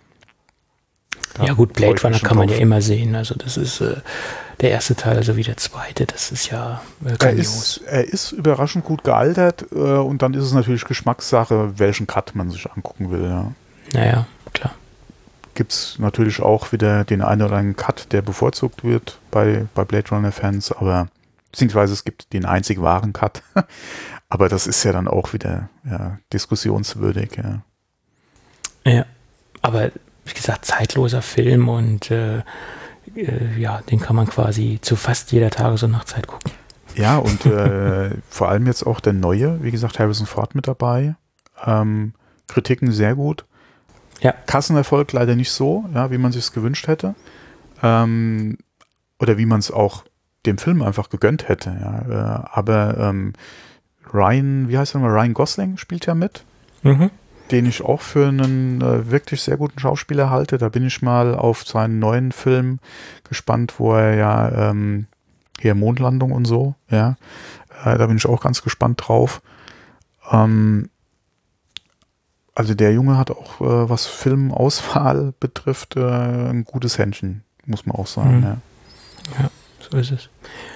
Speaker 3: ja gut, Blade Runner kann man ja immer sehen. Also das ist der erste Teil, also wie der zweite. Das ist ja grandios.
Speaker 2: Er ist überraschend gut gealtert und dann ist es natürlich Geschmackssache, welchen Cut man sich angucken will. Ja.
Speaker 3: Naja, klar.
Speaker 2: Gibt es natürlich auch wieder den einen oder anderen Cut, der bevorzugt wird bei Blade Runner-Fans, aber beziehungsweise es gibt den einzig wahren Cut. Aber das ist ja dann auch wieder diskussionswürdig. Ja.
Speaker 3: Ja, aber wie gesagt, zeitloser Film und den kann man quasi zu fast jeder Tages- und Nachtzeit gucken.
Speaker 2: Ja, und vor allem jetzt auch der neue, wie gesagt, Harrison Ford mit dabei. Kritiken sehr gut.
Speaker 3: Ja.
Speaker 2: Kassenerfolg leider nicht so, ja, wie man sich es gewünscht hätte. Oder wie man es auch dem Film einfach gegönnt hätte. Ja. Aber Ryan Gosling spielt ja mit.
Speaker 3: Mhm.
Speaker 2: Den ich auch für einen wirklich sehr guten Schauspieler halte. Da bin ich mal auf seinen neuen Film gespannt, wo er ja hier Mondlandung und so, ja. Da bin ich auch ganz gespannt drauf. Also der Junge hat auch, was Filmauswahl betrifft, ein gutes Händchen, muss man auch sagen.
Speaker 3: Ja, so ist es.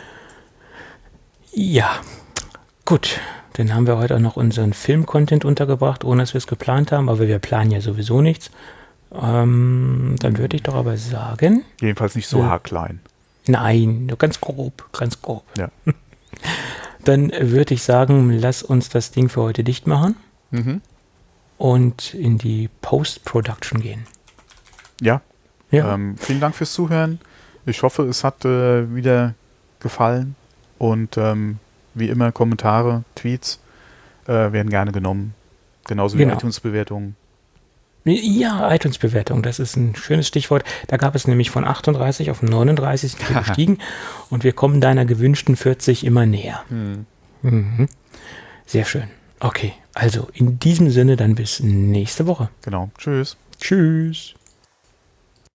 Speaker 3: Ja, gut. Dann haben wir heute auch noch unseren Film-Content untergebracht, ohne dass wir es geplant haben, aber wir planen ja sowieso nichts. Dann würde ich doch aber sagen...
Speaker 2: Jedenfalls nicht so haarklein.
Speaker 3: Nein, nur ganz grob, ganz grob.
Speaker 2: Ja.
Speaker 3: Dann würde ich sagen, lass uns das Ding für heute dicht machen und in die Post-Production gehen.
Speaker 2: Ja. Vielen Dank fürs Zuhören. Ich hoffe, es hat wieder gefallen. Und wie immer Kommentare, Tweets werden gerne genommen. Genauso wie iTunes-Bewertungen.
Speaker 3: Ja, iTunes-Bewertung, das ist ein schönes Stichwort. Da gab es nämlich von 38 auf 39 sind wir gestiegen und wir kommen deiner gewünschten 40 immer näher. Mhm. Sehr schön. Okay, also in diesem Sinne dann bis nächste Woche.
Speaker 2: Genau. Tschüss.
Speaker 3: Tschüss.